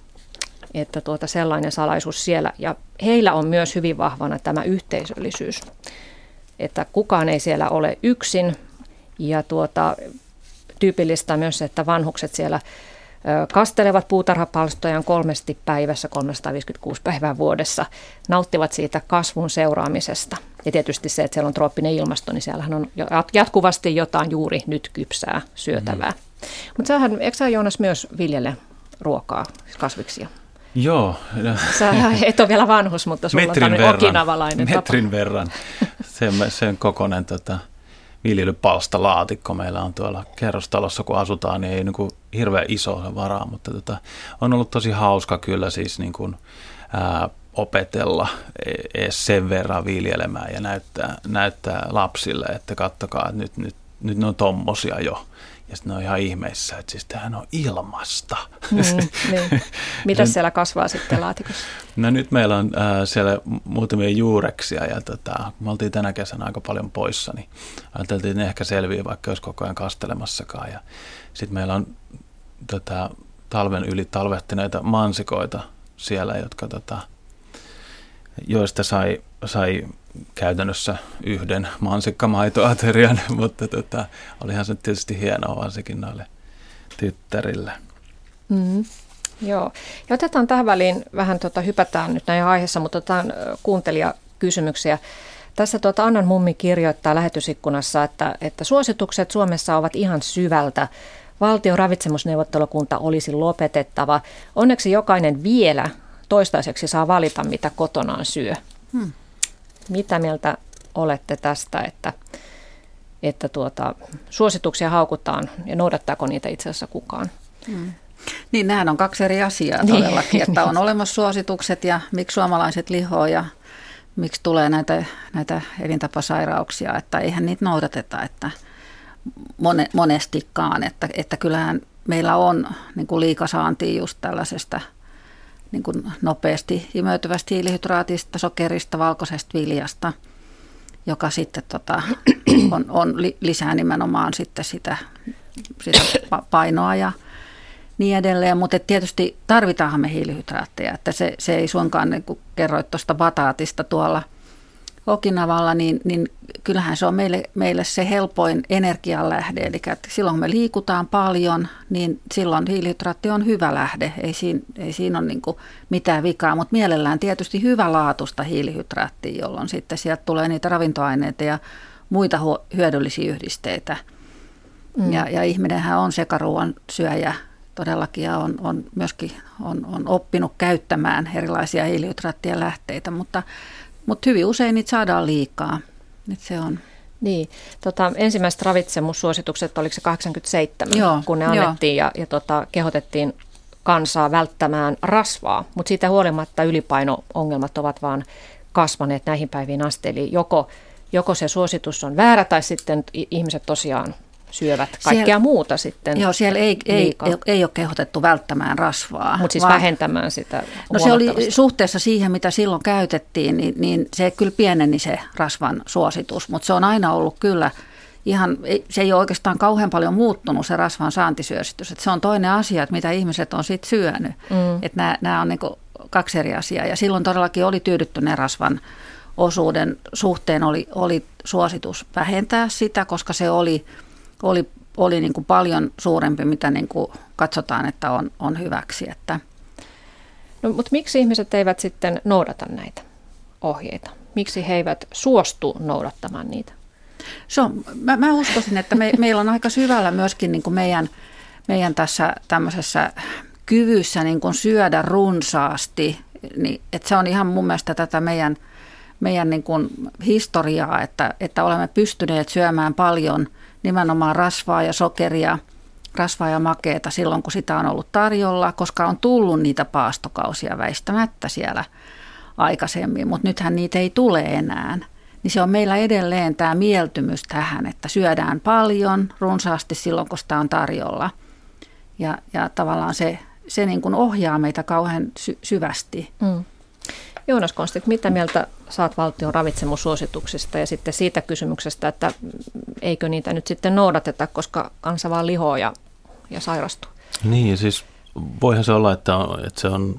Että tuota sellainen salaisuus siellä. Ja heillä on myös hyvin vahvana tämä yhteisöllisyys, että kukaan ei siellä ole yksin. Ja tuota, tyypillistä myös, että vanhukset siellä kastelevat puutarhapalstojaan kolmesti päivässä, kolmesataaviisikymmentäkuusi päivää vuodessa, nauttivat siitä kasvun seuraamisesta. Ja tietysti se, että siellä on trooppinen ilmasto, niin siellähän on jatkuvasti jotain juuri nyt kypsää syötävää. Mm. Mutta sähän, eikö sä Joonas myös viljele ruokaa, kasviksia? Joo. Sä et ole vielä vanhus, mutta sulla metrin on tämmöinen okinawalainen tapa. Metrin verran. sen, sen kokoinen tota, viljelypalstalaatikko meillä on tuolla kerrostalossa, kun asutaan, niin ei niin kuin hirveän iso varaa, mutta tota, on ollut tosi hauska kyllä siis niin kuin, ää, opetella edes sen verran viljelemään ja näyttää, näyttää lapsille, että kattokaa, että nyt, nyt, nyt ne on tommosia jo. Ja sitten ne on ihan ihmeissä, että siis tämähän on ilmasta. Mm, niin. Mitäs siellä kasvaa sitten laatikossa? No nyt meillä on äh, siellä muutamia juureksia ja tota, me oltiin tänä kesänä aika paljon poissa, niin ajateltiin, että ne ehkä selviää, vaikka olisi koko ajan kastelemassakaan. Ja sitten meillä on tota, talven yli talvehtineita mansikoita siellä, jotka, tota, joista sai, sai käytännössä yhden mansikkamaitoaterian, mutta tota, olihan se tietysti hienoa varsinkin noille tyttärille. Mm, joo. Ja otetaan tähän väliin vähän, tota, hypätään nyt näin aiheessa, mutta otetaan kuuntelijakysymyksiä. Tässä tuota Annan mummi kirjoittaa lähetysikkunassa, että, että suositukset Suomessa ovat ihan syvältä. Valtion ravitsemusneuvottelukunta olisi lopetettava. Onneksi jokainen vielä toistaiseksi saa valita, mitä kotonaan syö. Hmm. Mitä mieltä olette tästä, että, että tuota, suosituksia haukutaan ja noudattaako niitä itse asiassa kukaan? Hmm. Niin, nämähän on kaksi eri asiaa todellakin, että on olemassa suositukset ja miksi suomalaiset lihoo ja miksi tulee näitä, näitä elintapasairauksia, että eihän niitä noudateta, että monestikaan, että, että kyllähän meillä on niin kuin liikasaantia just tällaisesta niin kuin nopeasti imeytyvästä hiilihydraatista, sokerista, valkoisesta viljasta, joka sitten tota, on, on lisää nimenomaan sitten sitä, sitä painoa ja niin edelleen. Mutta tietysti tarvitaanhan me hiilihydraatteja, että se, se ei suinkaan, niin kuin kerroit tuosta bataatista tuolla Okinavalla, niin, niin kyllähän se on meille, meille se helpoin energianlähde. Eli että silloin kun me liikutaan paljon, niin silloin hiilihydraatti on hyvä lähde. Ei siinä, ei siinä ole niin kuin mitään vikaa, mutta mielellään tietysti hyvälaatuista hiilihydraattia, jolloin sitten sieltä tulee niitä ravintoaineita ja muita hyödyllisiä yhdisteitä. Mm. Ja, ja ihminenhän on sekaruoan syöjä todellakin ja on, on myöskin on, on oppinut käyttämään erilaisia hiilihydraattien lähteitä, mutta Mutta hyvin usein niitä saadaan liikaa. Nyt se on. Niin, tota, ensimmäiset ravitsemussuositukset, oliko se kahdeksankymmentäseitsemän, joo, kun ne annettiin jo. ja, ja tota, kehotettiin kansaa välttämään rasvaa, mutta siitä huolimatta ylipaino-ongelmat ovat vaan kasvaneet näihin päiviin asti. Eli joko, joko se suositus on väärä tai sitten ihmiset tosiaan syövät kaikkea siellä, muuta sitten. Joo, siellä ei, ei, ei ole kehotettu välttämään rasvaa. Mutta siis vaan vähentämään sitä. No se oli suhteessa siihen, mitä silloin käytettiin, niin, niin se kyllä pieneni se rasvan suositus, mutta se on aina ollut kyllä ihan, se ei ole oikeastaan kauhean paljon muuttunut se rasvan saantisyösitys. Että se on toinen asia, että mitä ihmiset on sitten syönyt. Mm. Että nämä, nämä on niin kuin kaksi eri asiaa ja silloin todellakin oli tyydyttyneen rasvan osuuden suhteen oli, oli suositus vähentää sitä, koska se oli oli, oli niin kuin paljon suurempi, mitä niin kuin katsotaan, että on, on hyväksi. Että. No, mutta miksi ihmiset eivät sitten noudata näitä ohjeita? Miksi he eivät suostu noudattamaan niitä? Se on, mä, mä uskoisin, että me, meillä on aika syvällä myöskin niin kuin meidän, meidän tässä tämmöisessä kyvyssä niin kuin syödä runsaasti. Niin, että se on ihan mun mielestä tätä meidän, meidän niin kuin historiaa, että, että olemme pystyneet syömään paljon nimenomaan rasvaa ja sokeria, rasvaa ja makeeta silloin, kun sitä on ollut tarjolla, koska on tullut niitä paastokausia väistämättä siellä aikaisemmin, mutta nythän niitä ei tule enää. Niin se on meillä edelleen tämä mieltymys tähän, että syödään paljon, runsaasti silloin, kun sitä on tarjolla. Ja, ja tavallaan se, se niin kuin ohjaa meitä kauhean sy- syvästi. Mm. Joonas Konstit, mitä mieltä saat valtion ravitsemussuosituksista ja sitten siitä kysymyksestä, että eikö niitä nyt sitten noudateta, koska kansa vaan lihoo ja, ja sairastuu? Niin, siis voihan se olla, että, on, että se on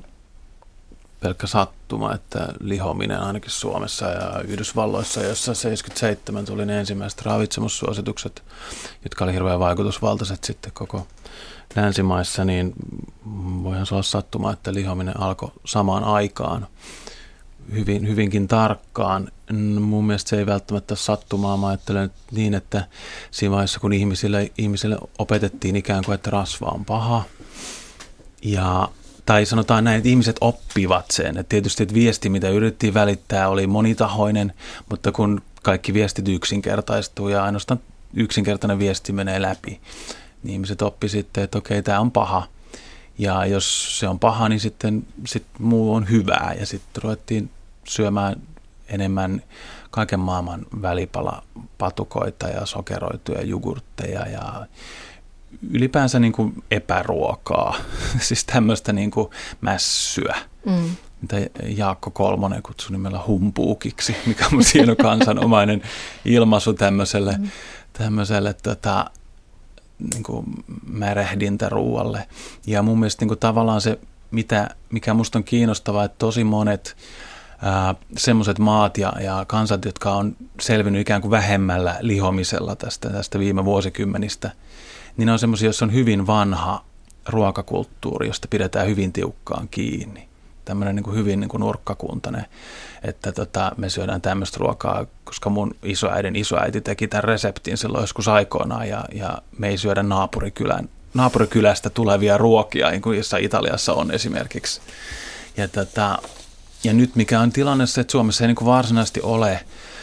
pelkkä sattuma, että lihominen ainakin Suomessa ja Yhdysvalloissa, jossa seitsemänkymmentäseitsemän tuli ne ensimmäiset ravitsemussuositukset, jotka oli hirveän vaikutusvaltaiset sitten koko länsimaissa, niin voihan se olla sattuma, että lihominen alkoi samaan aikaan hyvin, hyvinkin tarkkaan. Mun mielestä se ei välttämättä ole sattumaa. Mä ajattelen niin, että siinä vaiheessa, kun ihmisille, ihmisille opetettiin ikään kuin, että rasva on paha ja tai sanotaan näin, että ihmiset oppivat sen. Et tietysti että viesti, mitä yritettiin välittää, oli monitahoinen, mutta kun kaikki viestit yksinkertaistuu ja ainoastaan yksinkertainen viesti menee läpi, niin ihmiset oppi sitten, että okei, tämä on paha. Ja jos se on paha, niin sitten sit muu on hyvää. Ja sitten ruvettiin syömään enemmän kaiken maailman välipalapatukoita ja sokeroituja jogurtteja ja ylipäänsä niin kuin epäruokaa, siis tämmöistä niin kuin mässyä, mm. mitä Jaakko Kolmonen kutsui nimellä humpuukiksi, mikä on hieno kansanomainen ilmaisu tämmöiselle, mm. tämmöiselle tota, niin kuin märehdintäruualle. Ja mun mielestä niin kuin tavallaan se, mitä, mikä musta on kiinnostavaa, että tosi monet semmoiset maat ja, ja kansat, jotka on selvinnyt ikään kuin vähemmällä lihomisella tästä, tästä viime vuosikymmenistä, niin ne on semmoisia, joissa on hyvin vanha ruokakulttuuri, josta pidetään hyvin tiukkaan kiinni. Tämmöinen niin kuin hyvin niin kuin nurkkakuntainen, että tota, me syödään tämmöistä ruokaa, koska mun isoäidin isoäiti teki tämän reseptin silloin joskus aikoinaan, ja, ja me ei syödä naapurikylän, naapurikylästä tulevia ruokia, niin kuin jossa Italiassa on esimerkiksi. Ja, tota, ja nyt mikä on tilanne se, että Suomessa ei niin kuin varsinaisesti ole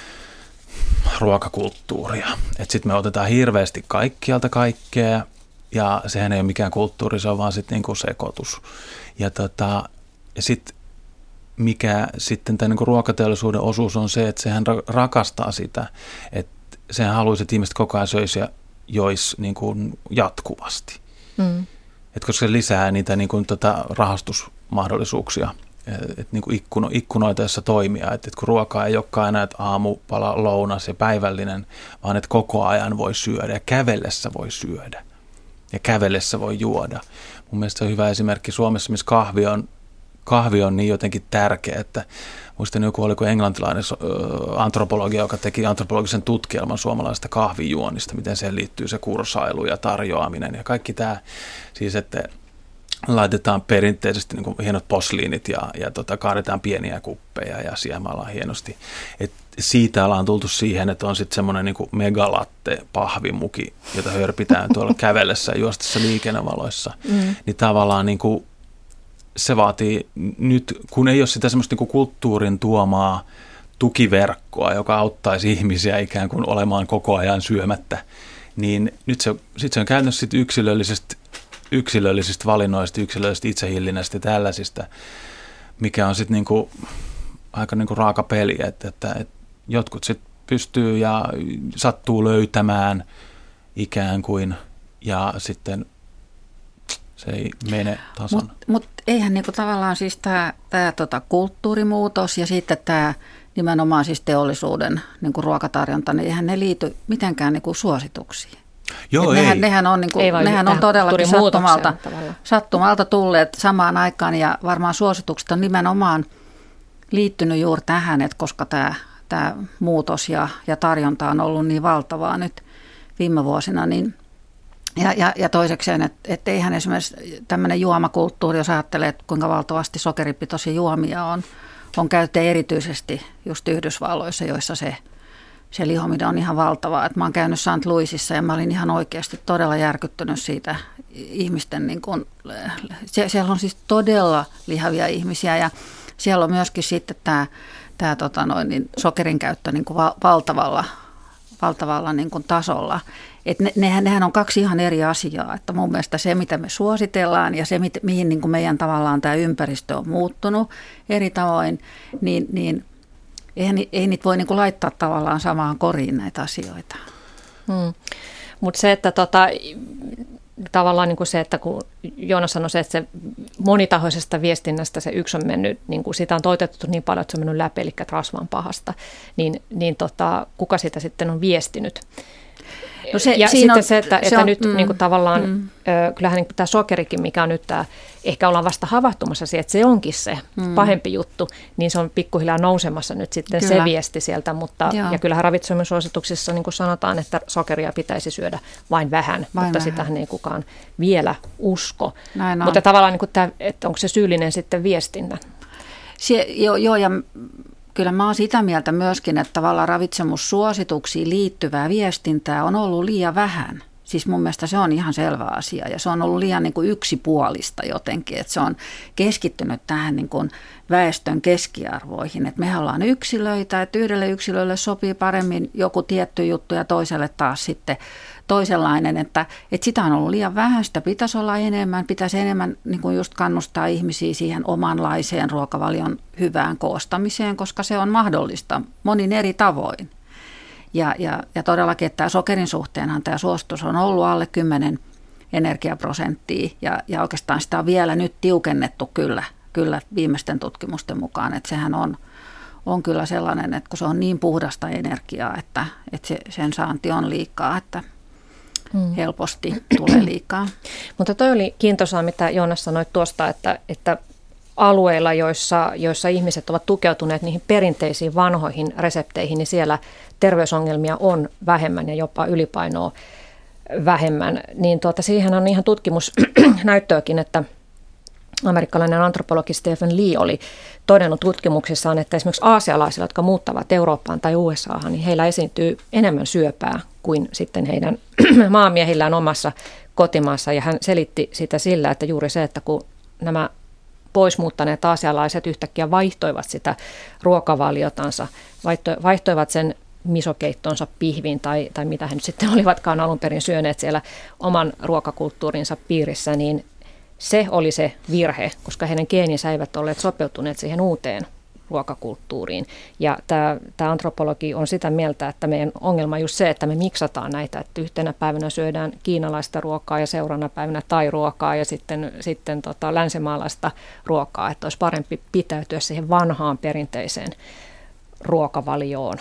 ruokakulttuuria. Että sitten me otetaan hirveästi kaikkialta kaikkea, ja sehän ei ole mikään kulttuuri, se on vaan sitten niinku sekoitus. Ja, tota, ja sitten mikä sitten tämän niinku ruokateollisuuden osuus on se, että sehän rakastaa sitä, että sehän haluaisi, että ihmiset koko ajan söisi ja joisi niinku jatkuvasti. Mm. Et koska se lisää niitä niinku tota rahastusmahdollisuuksia. Että niin kuin ikkuno, ikkunoita, joissa toimia, että, että kun ruokaa ei olekaan enää aamupala, lounas ja päivällinen, vaan että koko ajan voi syödä ja kävellessä voi syödä ja kävellessä voi juoda. Mun mielestä se on hyvä esimerkki Suomessa, missä kahvi on, kahvi on niin jotenkin tärkeä, että muistan joku oliko englantilainen antropologi, joka teki antropologisen tutkielman suomalaisesta kahvijuonnista, miten siihen liittyy se kursailu ja tarjoaminen ja kaikki tämä, siis että laitetaan perinteisesti niin kuin hienot posliinit ja, ja tota, kaadetaan pieniä kuppeja ja siemaillaan hienosti. Et siitä ollaan tultu siihen, että on sitten semmoinen niin kuin megalatte pahvimuki, jota hörpitään tuolla kävellessä ja juostessa liikennevaloissa. Mm. Niin tavallaan niin kuin se vaatii nyt, kun ei ole sitä semmoista niin kuin kulttuurin tuomaa tukiverkkoa, joka auttaisi ihmisiä ikään kuin olemaan koko ajan syömättä, niin nyt se, sit se on käytännössä sit yksilöllisestä yksilöllisistä valinnoista, yksilöllisistä itsehillinnästä ja tällaisista, mikä on sitten niinku, aika niinku raaka peli, että, että, että jotkut sitten pystyy ja sattuu löytämään ikään kuin, ja sitten se ei mene tasan. Mutta mut eihän niinku tavallaan siis tämä tota kulttuurimuutos ja sitten tämä nimenomaan siis teollisuuden niinku ruokatarjonta, niin eihän ne liity mitenkään niinku suosituksiin. Joo, nehän, ei. nehän on, niin kuin, nehän on todellakin sattumalta, sattumalta tulleet samaan aikaan ja varmaan suositukset on nimenomaan liittynyt juuri tähän, että koska tämä, tämä muutos ja, ja tarjonta on ollut niin valtavaa nyt viime vuosina, niin ja, ja, ja toisekseen, että, että eihän esimerkiksi tämmöinen juomakulttuuri, jos ajattelee, että kuinka valtavasti sokeripitoisia juomia on, on käytetty erityisesti just Yhdysvalloissa, joissa se Se lihominen on ihan valtavaa. Että mä oon käynyt Saint Louisissa ja mä olin ihan oikeasti todella järkyttynyt siitä ihmisten, niin kun, siellä on siis todella lihavia ihmisiä ja siellä on myöskin sitten tämä, tämä tota noin, niin sokerin käyttö niin kuin valtavalla, valtavalla niin kuin tasolla. Et ne, nehän, nehän on kaksi ihan eri asiaa. Että mun mielestä se, mitä me suositellaan ja se, mihin niin kuin meidän tavallaan tämä ympäristö on muuttunut eri tavoin, niin, niin Eihän, ei niitä voi niinku laittaa tavallaan samaan koriin näitä asioita. Hmm. Mutta se, että tota, tavallaan niinku se, että kun Joona sanoi se, että se monitahoisesta viestinnästä se yksi on mennyt, niinku sitä on toitettu niin paljon, että se on mennyt läpi, eli rasva on pahasta, niin, niin tota, kuka sitä sitten on viestinyt? No se, ja sitten on, se, että, se että on, nyt mm, niin kuin tavallaan, mm. ö, kyllähän niin kuin tämä sokerikin, mikä on nyt tämä, ehkä ollaan vasta havahtumassa siihen, että se onkin se mm. pahempi juttu, niin se on pikkuhiljaa nousemassa nyt sitten Kyllä. se viesti sieltä, mutta Joo. ja kyllähän ravitsemussuosituksissa niin kuin sanotaan, että sokeria pitäisi syödä vain vähän, vain mutta vähän. Sitähän ei kukaan vielä usko. Mutta tavallaan, niin kuin tämä, että onko se syyllinen sitten viestintä? Se, joo, joo, ja kyllä mä oon sitä mieltä myöskin, että tavallaan ravitsemussuosituksiin liittyvää viestintää on ollut liian vähän. Siis mun mielestä se on ihan selvä asia ja se on ollut liian niin kuin yksipuolista jotenkin, että se on keskittynyt tähän niin kuin väestön keskiarvoihin, että me ollaan yksilöitä, että yhdelle yksilölle sopii paremmin joku tietty juttu ja toiselle taas sitten toisenlainen, että, että sitä on ollut liian vähän, sitä pitäisi olla enemmän, pitäisi enemmän niin kuin just kannustaa ihmisiä siihen omanlaiseen ruokavalion hyvään koostamiseen, koska se on mahdollista monin eri tavoin. Ja, ja, ja todellakin, että tämä sokerin suhteenhan tämä suositus on ollut alle kymmenen energiaprosenttia ja, ja oikeastaan sitä on vielä nyt tiukennettu kyllä, kyllä viimeisten tutkimusten mukaan, että sehän on, on kyllä sellainen, että kun se on niin puhdasta energiaa, että, että se, sen saanti on liikaa, että hmm. helposti tulee liikaa. Mutta toi oli kiintoisaa, mitä Joonas sanoi tuosta, että, että alueilla, joissa, joissa ihmiset ovat tukeutuneet niihin perinteisiin vanhoihin resepteihin, niin siellä terveysongelmia on vähemmän ja jopa ylipainoa vähemmän. Niin tuota, siihen on ihan tutkimusnäyttöäkin, että amerikkalainen antropologi Stephen Lee oli todennut tutkimuksissaan, että esimerkiksi aasialaisilla, jotka muuttavat Eurooppaan tai U S A:han, niin heillä esiintyy enemmän syöpää kuin sitten heidän maamiehillään omassa kotimaassa. Ja hän selitti sitä sillä, että juuri se, että kun nämä poismuuttaneet aasialaiset yhtäkkiä vaihtoivat sitä ruokavaliotansa, vaihtoivat sen misokeittonsa pihviin tai, tai mitä he nyt sitten olivatkaan alun perin syöneet siellä oman ruokakulttuurinsa piirissä, niin se oli se virhe, koska heidän geeninsä eivät olleet sopeutuneet siihen uuteen ruokakulttuuriin. Ja tämä, tämä antropologi on sitä mieltä, että meidän ongelma on just se, että me miksataan näitä, että yhtenä päivänä syödään kiinalaista ruokaa ja seuraavana päivänä tai-ruokaa ja sitten, sitten tota länsimaalaista ruokaa, että olisi parempi pitäytyä siihen vanhaan perinteiseen ruokavalioon,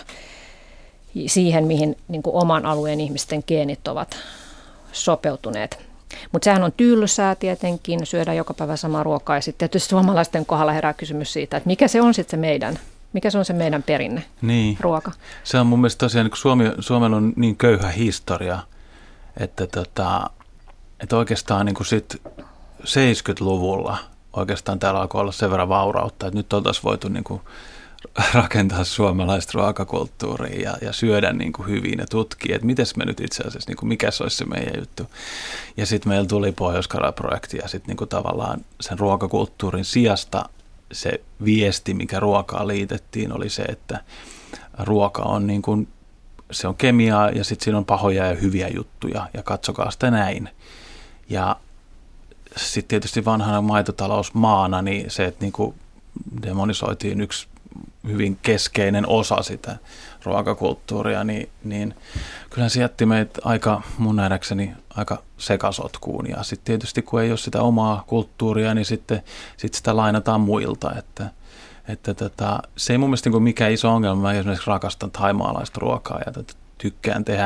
siihen mihin niin kuin oman alueen ihmisten geenit ovat sopeutuneet. Mutta sehän on tylsää tietenkin, syödään joka päivä samaa ruokaa ja sitten tietysti suomalaisten kohdalla herää kysymys siitä, että mikä se on sitten se meidän, mikä se on se meidän perinne, niin. Ruoka. Se on mun mielestä tosiaan, kun Suomi, Suomella on niin köyhä historia, että, tota, että oikeastaan niin kuin sit seitsemänkymmentäluvulla oikeastaan täällä alkoi olla sen verran vaurautta, että nyt oltaisiin voitu niin kuin rakentaa suomalaista ruokakulttuuria ja, ja syödä niin kuin hyvin ja tutkia, että mites me nyt itse asiassa, niin kuin mikä se olisi se meidän juttu. Ja sitten meillä tuli Pohjois-Karjala-projekti ja sitten niin kuin tavallaan sen ruokakulttuurin sijasta se viesti, mikä ruokaa liitettiin, oli se, että ruoka on niin kuin, se on kemiaa ja sitten siinä on pahoja ja hyviä juttuja ja katsokaa sitä näin. Ja sitten tietysti vanhana maitotalousmaana, niin se, että niin kuin demonisoitiin yksi hyvin keskeinen osa sitä ruokakulttuuria, niin, niin kyllähän se jätti meitä aika, mun nähdäkseni, aika sekasotkuun. Ja sitten tietysti kun ei ole sitä omaa kulttuuria, niin sitten sit sitä lainataan muilta. Että, että tota, se ei mun mielestä niin mikään iso ongelma. Mä esimerkiksi rakastan thaimaalaista ruokaa ja tota, tykkään tehdä,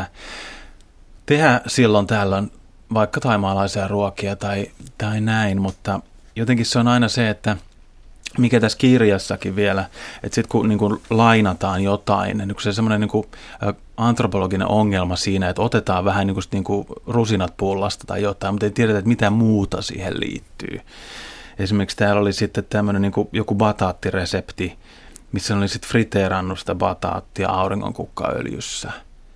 tehdä silloin tällöin vaikka thaimaalaisia ruokia tai, tai näin, mutta jotenkin se on aina se, että mikä tässä kirjassakin vielä, että sitten kun niin kuin lainataan jotain, niin se semmoinen niin kuin antropologinen ongelma siinä, että otetaan vähän niin kuin, niin kuin rusinat pullasta tai jotain, mutta ei tiedetä, että mitä muuta siihen liittyy. Esimerkiksi täällä oli sitten tämmöinen niin kuin joku bataattiresepti, missä oli sitten friteerannut sitä bataattia auringonkukkaöljyssä.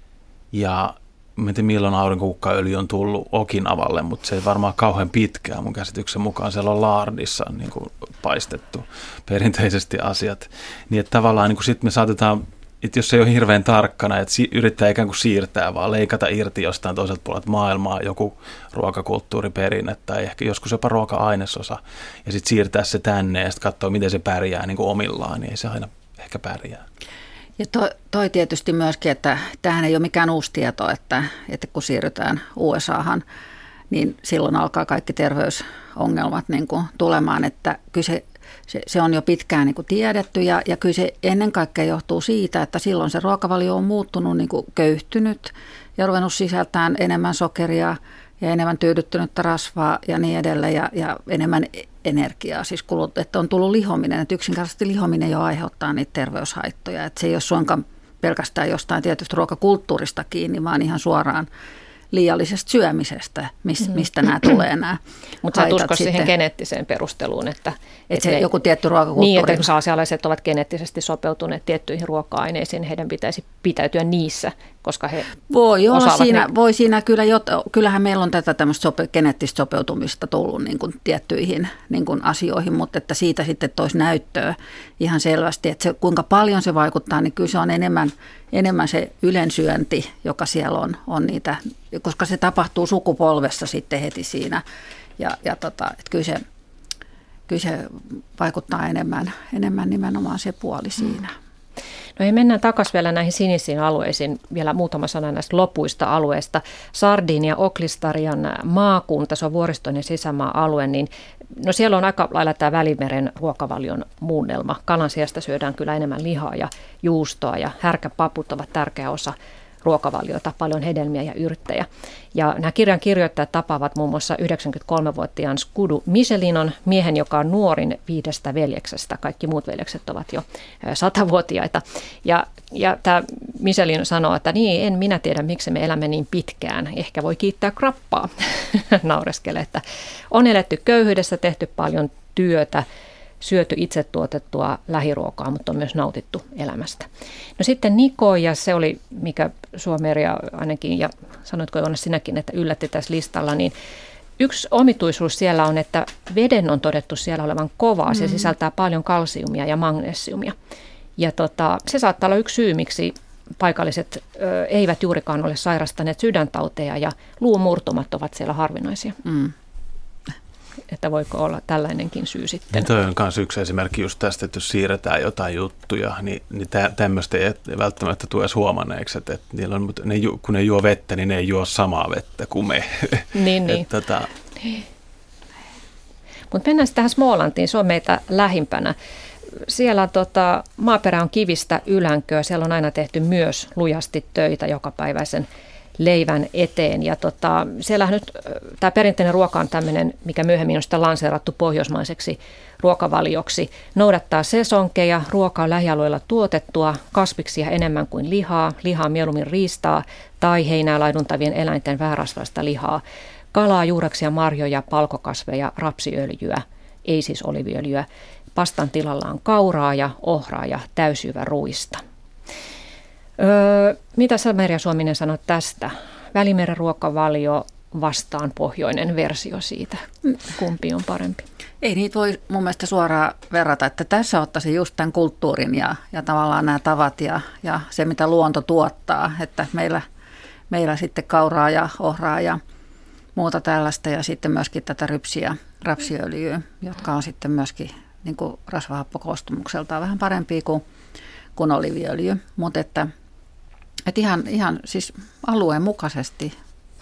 Ja mä en tiedä, milloin aurinkonkukkaöljy on tullut Okinavalle, mutta se ei varmaan kauhean pitkään. Mun käsityksen mukaan siellä on laardissa niin kuin paistettu perinteisesti asiat. Niin että tavallaan niin sitten me saatetaan, että jos se ei ole hirveän tarkkana, että yrittää ikään kuin siirtää, vaan leikata irti jostain toiselta puolelta maailmaa joku ruokakulttuuriperinne tai ehkä joskus jopa ruoka-ainesosa, ja sitten siirtää se tänne ja sitten katsoa, miten se pärjää niin kuin omillaan, niin ei se aina ehkä pärjää. Ja toi, toi tietysti myöskin, että tämähän ei ole mikään uusi tieto, että, että kun siirrytään U S A:han, niin silloin alkaa kaikki terveysongelmat niin kuin tulemaan, että kyllä se, se, se on jo pitkään niin kuin tiedetty ja, ja kyllä se ennen kaikkea johtuu siitä, että silloin se ruokavalio on muuttunut, niin kuin köyhtynyt ja ruvennut sisältämään enemmän sokeria ja enemmän tyydyttynyttä rasvaa ja niin edelleen ja, ja enemmän energiaa, siis kulut, että on tullut lihominen, että yksinkertaisesti lihominen jo aiheuttaa niitä terveyshaittoja, että se ei ole suinkaan pelkästään jostain tietystä ruokakulttuurista kiinni, vaan ihan suoraan liiallisesta syömisestä, mistä, mistä nämä tulee nämä Mutta sä et usko siihen geneettiseen perusteluun, että, että se joku tietty ruokakulttuuri. Niin, että aasialaiset ovat geneettisesti sopeutuneet tiettyihin ruoka-aineisiin, heidän pitäisi pitäytyä niissä koska he voi olla siinä, ne. voi siinä kyllä, kyllähän meillä on tätä tämmöistä sope, geneettistä sopeutumista tullut niin kuin tiettyihin niin kuin asioihin, mutta että siitä sitten toisi näyttöä ihan selvästi, että se, kuinka paljon se vaikuttaa, niin kyllä se on enemmän, enemmän se ylensyönti, joka siellä on, on niitä, koska se tapahtuu sukupolvessa sitten heti siinä ja, ja tota, että kyllä se, kyllä se vaikuttaa enemmän, enemmän nimenomaan se puoli siinä. No hei, mennään takaisin vielä näihin sinisiin alueisiin. Vielä muutama sana näistä lopuista alueista. Sardinia, Oklistarian maakunta, se on vuoristoinen sisämaa-alue, niin no siellä on aika lailla tämä Välimeren ruokavalion muunnelma. Kalan sijasta syödään kyllä enemmän lihaa ja juustoa ja härkäpaput ovat tärkeä osa ruokavaliota, paljon hedelmiä ja yrttejä. Ja nämä kirjan kirjoittajat tapaavat muun muassa yhdeksänkymmentäkolmevuotiaan Skudu Michelinon, miehen, joka on nuorin viidestä veljeksestä. Kaikki muut veljekset ovat jo satavuotiaita. Ja, ja tämä Michelin sanoo, että niin, en minä tiedä, miksi me elämme niin pitkään. Ehkä voi kiittää krappaa, naureskelee, että on eletty köyhyydessä, tehty paljon työtä, syöty itse tuotettua lähiruokaa, mutta on myös nautittu elämästä. No sitten Nikoja, se oli, mikä Suomeria ainakin, ja sanoitko Joona sinäkin, että yllätti tässä listalla, niin yksi omituisuus siellä on, että veden on todettu siellä olevan kovaa. Se sisältää paljon kalsiumia ja magnesiumia. Ja tota, se saattaa olla yksi syy, miksi paikalliset ö, eivät juurikaan ole sairastaneet sydäntauteja, ja luumurtumat ovat siellä harvinaisia. Mm. Että voiko olla tällainenkin syy sitten. Niin toi on myös yksi esimerkki just tästä, että jos siirretään jotain juttuja, niin, niin tä, tämmöistä ei välttämättä tule edes huomanneeksi. Että, että niillä on, ne, kun ne juo vettä, niin ne ei juo samaa vettä kuin me. Niin, niin. Tota... Mutta mennään tähän Smålantiin, se on meitä lähimpänä. Siellä tota, maaperä on kivistä ylänköä, siellä on aina tehty myös lujasti töitä jokapäiväisen leivän eteen. Ja tota, siellähän nyt tämä perinteinen ruoka on tämmöinen, mikä myöhemmin on sitä lanseerattu pohjoismaiseksi ruokavalioksi. Noudattaa sesonkeja, ruoka on lähialueilla tuotettua, kasviksia enemmän kuin lihaa, lihaa mieluummin riistaa tai heinää laiduntavien eläinten vähärasvaista lihaa, kalaa, juureksia, marjoja, palkokasveja, rapsiöljyä, ei siis oliviöljyä. Pastan tilalla on kauraa ja ohraa ja täysjyvä ruista. Öö, mitä sä, Merja Suominen, sanot tästä? Välimeren ruokavalio vastaan pohjoinen versio siitä. Kumpi on parempi? Ei niitä voi mun mielestä suoraan verrata, että tässä ottaisi just tämän kulttuurin ja, ja tavallaan nämä tavat ja, ja se, mitä luonto tuottaa. Että meillä, meillä sitten kauraa ja ohraa ja muuta tällaista ja sitten myöskin tätä rypsiä, rapsiöljyä, jotka on sitten myöskin niin kuin rasvahappokoostumukseltaan vähän parempia kuin, kuin oliviöljy, mutta että Että ihan, ihan siis alueen mukaisesti.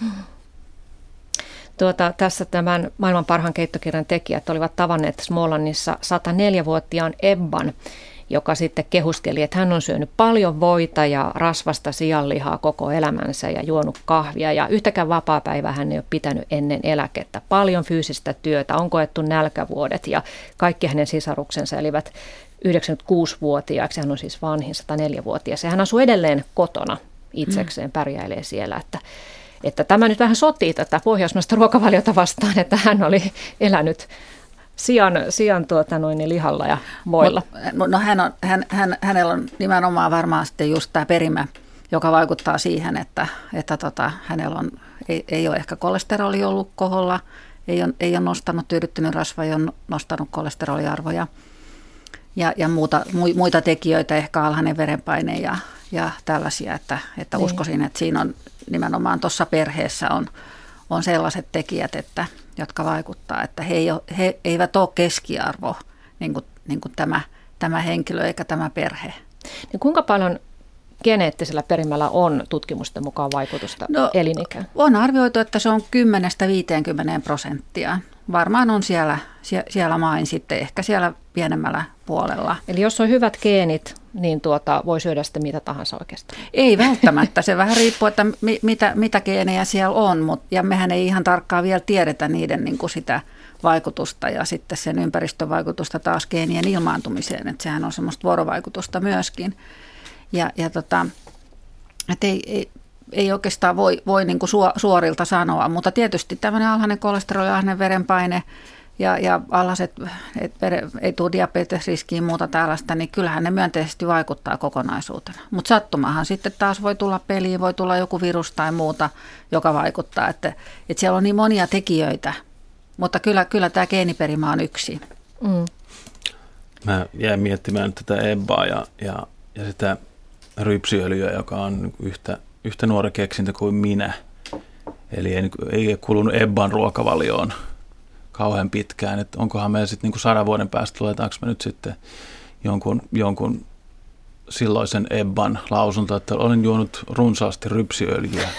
Tuota, tässä tämän maailman parhaan keittokirjan tekijät olivat tavanneet Smålandissa sata neljävuotiaan Ebban, joka sitten kehuskeli, että hän on syönyt paljon voita ja rasvasta sianlihaa koko elämänsä ja juonut kahvia. Ja yhtäkään vapaapäivää hän ei ole pitänyt ennen eläkettä. Paljon fyysistä työtä, on koettu nälkävuodet ja kaikki hänen sisaruksensa elivät yhdeksänkymmentäkuusi-vuotiaaksi, hän on siis vanhin sata neljävuotias. Ja hän asuu edelleen kotona itsekseen, pärjäilee siellä. Että, että tämä nyt vähän sotii tätä pohjoismaista ruokavaliota vastaan, että hän oli elänyt sian, sian tuota noin, lihalla ja voilla. No hän on, hän, hän, hänellä on nimenomaan varmaan sitten just tämä perimä, joka vaikuttaa siihen, että, että tota, hänellä on, ei, ei ole ehkä kolesteroli ollut koholla, ei ole, ei ole nostanut tyydyttynyt rasva, ei ole nostanut kolesteroliarvoja. Ja, ja muuta, muita tekijöitä, ehkä alhainen verenpaine ja, ja tällaisia, että, että niin. Uskoisin, että siinä on nimenomaan tuossa perheessä on, on sellaiset tekijät, että, jotka vaikuttaa, että he, ei ole, he eivät ole keskiarvo, niin kuin, niin kuin tämä, tämä henkilö eikä tämä perhe. Niin kuinka paljon geneettisellä perimällä on tutkimusten mukaan vaikutusta no, elinikään? On arvioitu, että se on kymmenestä viiteenkymmeneen prosenttia. Varmaan on siellä, siellä main sitten, ehkä siellä pienemmällä puolella. Eli jos on hyvät geenit, niin tuota, voi syödä sitten mitä tahansa oikeastaan? Ei välttämättä. Se vähän riippuu, että mi, mitä, mitä geenejä siellä on, mutta, ja mehän ei ihan tarkkaan vielä tiedetä niiden niin kuin sitä vaikutusta ja sitten sen ympäristövaikutusta taas geenien ilmaantumiseen. Että sehän on semmoista vuorovaikutusta myöskin. Ja, ja tota, et ei, ei, ei oikeastaan voi, voi niin kuin suorilta sanoa, mutta tietysti tämmöinen alhainen kolesteroli, alhainen verenpaine ja, ja allaset, että ei tule diabetesriskiä ja muuta tällaista, niin kyllähän ne myönteisesti vaikuttaa kokonaisuutena. Mutta sattumahan sitten taas voi tulla peliin, voi tulla joku virus tai muuta, joka vaikuttaa, että, että siellä on niin monia tekijöitä, mutta kyllä, kyllä tämä geeniperimä on yksi. Mm. Mä jäin miettimään tätä ebbaa ja, ja, ja sitä rypsiöljyä, joka on yhtä, yhtä nuori keksintö kuin minä. Eli ei, ei kulunut ebban ruokavalioon kauhean pitkään, että onkohan meillä sitten niinku sadan vuoden päästä, luetaanko me nyt sitten jonkun, jonkun silloisen ebban lausunto, että olen juonut runsaasti rypsiöljyä.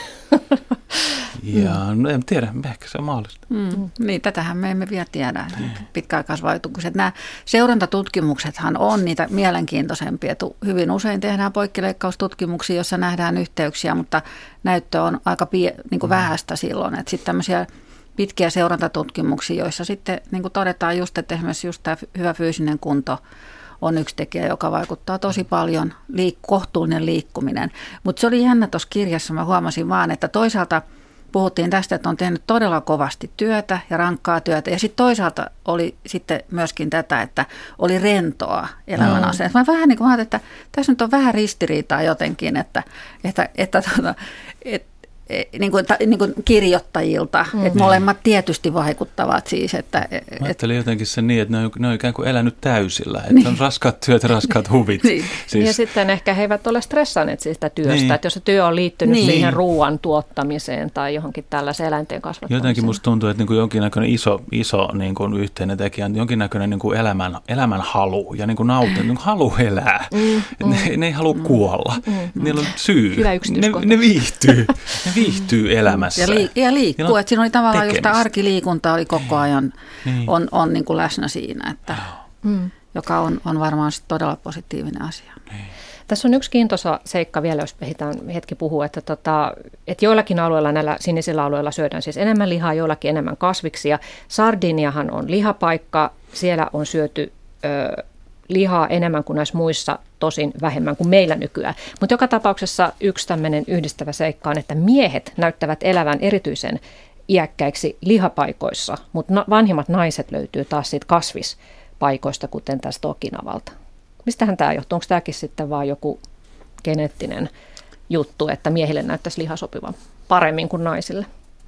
Ja mm. no en tiedä, ehkä se on mahdollista. Mm. Niin, tätähän me emme vielä tiedä, pitkäaikaisvaikutukset. Nämä seurantatutkimuksethan on niitä mielenkiintoisempia. Hyvin usein tehdään poikkileikkaustutkimuksia, joissa nähdään yhteyksiä, mutta näyttö on aika pie, niin kuin vähäistä silloin. Että sitten tämmöisiä pitkiä seurantatutkimuksia, joissa sitten niin kuin todetaan just, että esimerkiksi just tämä hyvä fyysinen kunto on yksi tekijä, joka vaikuttaa tosi paljon, liik- kohtuullinen liikkuminen. Mutta se oli jännä tuossa kirjassa, mä huomasin vaan, että toisaalta puhuttiin tästä, että on tehnyt todella kovasti työtä ja rankkaa työtä. Ja sitten toisaalta oli sitten myöskin tätä, että oli rentoa elämän asenteessa. Mä vähän niin kuin ajattelin, että tässä nyt on vähän ristiriitaa jotenkin, että, että, että, että, että Niin kuin, niin kuin kirjoittajilta, mm. että molemmat tietysti vaikuttavat siis. Että, Mä ajattelin jotenkin sen niin, että ne on, ne on ikään kuin elänyt täysillä, että niin. on raskaat työt ja raskaat huvit. niin. siis. Ja sitten ehkä he eivät ole stressaneet siitä työstä, niin. että jos se työ on liittynyt niin. siihen ruoan tuottamiseen tai johonkin tällaiseen eläinten kasvattamiseen. Jotenkin musta tuntuu, että niin kuin jonkinnäköinen iso, iso niin kuin yhteinen tekijä on jonkinnäköinen niin kuin elämän, elämän halu ja niin kuin nautin, niin kuin halu elää. Mm, mm, ne, ne ei halua mm, kuolla, mm, mm, niillä on syy. Hyvä yksityiskohta. Ne, ne viihtyy. Ne viihtyy elämässä. Ja, liik- ja liikkuu. Että siinä oli tavallaan just tämä arkiliikunta oli koko ajan niin. on, on niin kuin läsnä siinä, että, mm. joka on, on varmaan todella positiivinen asia. Niin. Tässä on yksi kiintoisa seikka vielä, jos ehditään hetki puhua, että, tota, että joillakin alueilla, näillä sinisillä alueilla syödään siis enemmän lihaa, joillakin enemmän kasviksia. Sardiniahan on lihapaikka, siellä on syöty ö, lihaa enemmän kuin näissä muissa, tosin vähemmän kuin meillä nykyään. Mutta joka tapauksessa yksi tämmöinen yhdistävä seikka on, että miehet näyttävät elävän erityisen iäkkäiksi lihapaikoissa, mutta vanhimmat naiset löytyy taas siitä kasvispaikoista, kuten tästä Okinavalta. Mistähän tämä johtuu? Onko tämäkin sitten vaan joku geneettinen juttu, että miehille näyttäisi liha sopivan paremmin kuin naisille?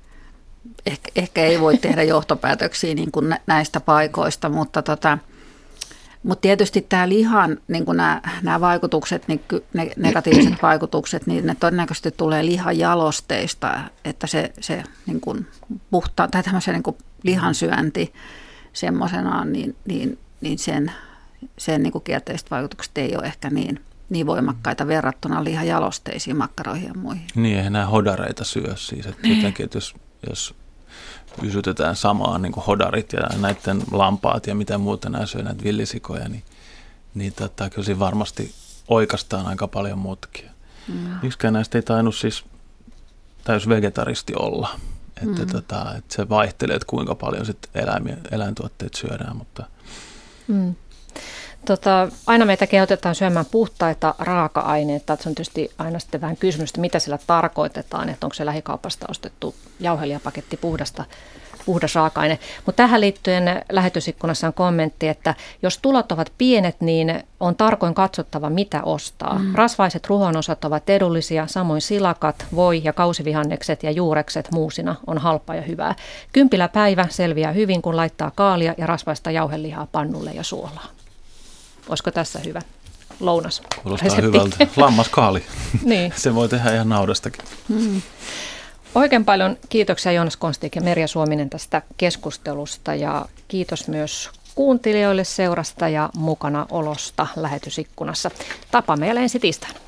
Ehkä, ehkä ei voi tehdä johtopäätöksiä niin kuin näistä paikoista, mutta tota, Mutta tietysti tämä lihan, niin nämä, nämä vaikutukset, niin ne negatiiviset vaikutukset, niin ne todennäköisesti tulee lihajalosteista, että se, se niin kuin puhtaa, tai tämmöisen niin kuin lihansyönti semmoisenaan, niin, niin, niin sen, sen niin kuin kielteiset vaikutukset ei ole ehkä niin, niin voimakkaita verrattuna lihajalosteisiin makkaroihin ja muihin. Niin, eihän nämä hodareita syö siis, että jotenkin, että jos... jos ysytetään samaan niin kuin hodarit ja näiden lampaat ja mitä muuta nämä syö, näitä villisikoja, niin, niin tota, kyllä siinä varmasti oikastaan aika paljon muutakin. Mm. Yksikään näistä ei tainnut siis täys vegetaristi olla, että, mm. tota, että se vaihtelee, että kuinka paljon sit eläimiä, eläintuotteet syödään. Mutta. Mm. Tota, aina meitä kehotetaan syömään puhtaita raaka-aineita. Se on tietysti aina sitten vähän kysymystä, mitä sillä tarkoitetaan, että onko se lähikaupasta ostettu jauhelijapaketti puhdasta, puhdas raaka-aine. Mutta tähän liittyen lähetysikkunassa on kommentti, että jos tulot ovat pienet, niin on tarkoin katsottava, mitä ostaa. Mm. Rasvaiset ruoanosat ovat edullisia, samoin silakat, voi ja kausivihannekset ja juurekset muusina on halpaa ja hyvää. Kympillä päivä selviää hyvin, kun laittaa kaalia ja rasvaista jauhelihaa pannulle ja suolaa. Olisiko tässä hyvä lounas? Kuulostaa resepti. Hyvältä. Lammaskaali. Niin. Se voi tehdä ihan naudastakin. Mm. Oikein paljon kiitoksia Joonas Konstig ja Merja Suominen tästä keskustelusta ja kiitos myös kuuntelijoille seurasta ja mukana olosta lähetysikkunassa. Tapaamme jälleen ensi tiistaina.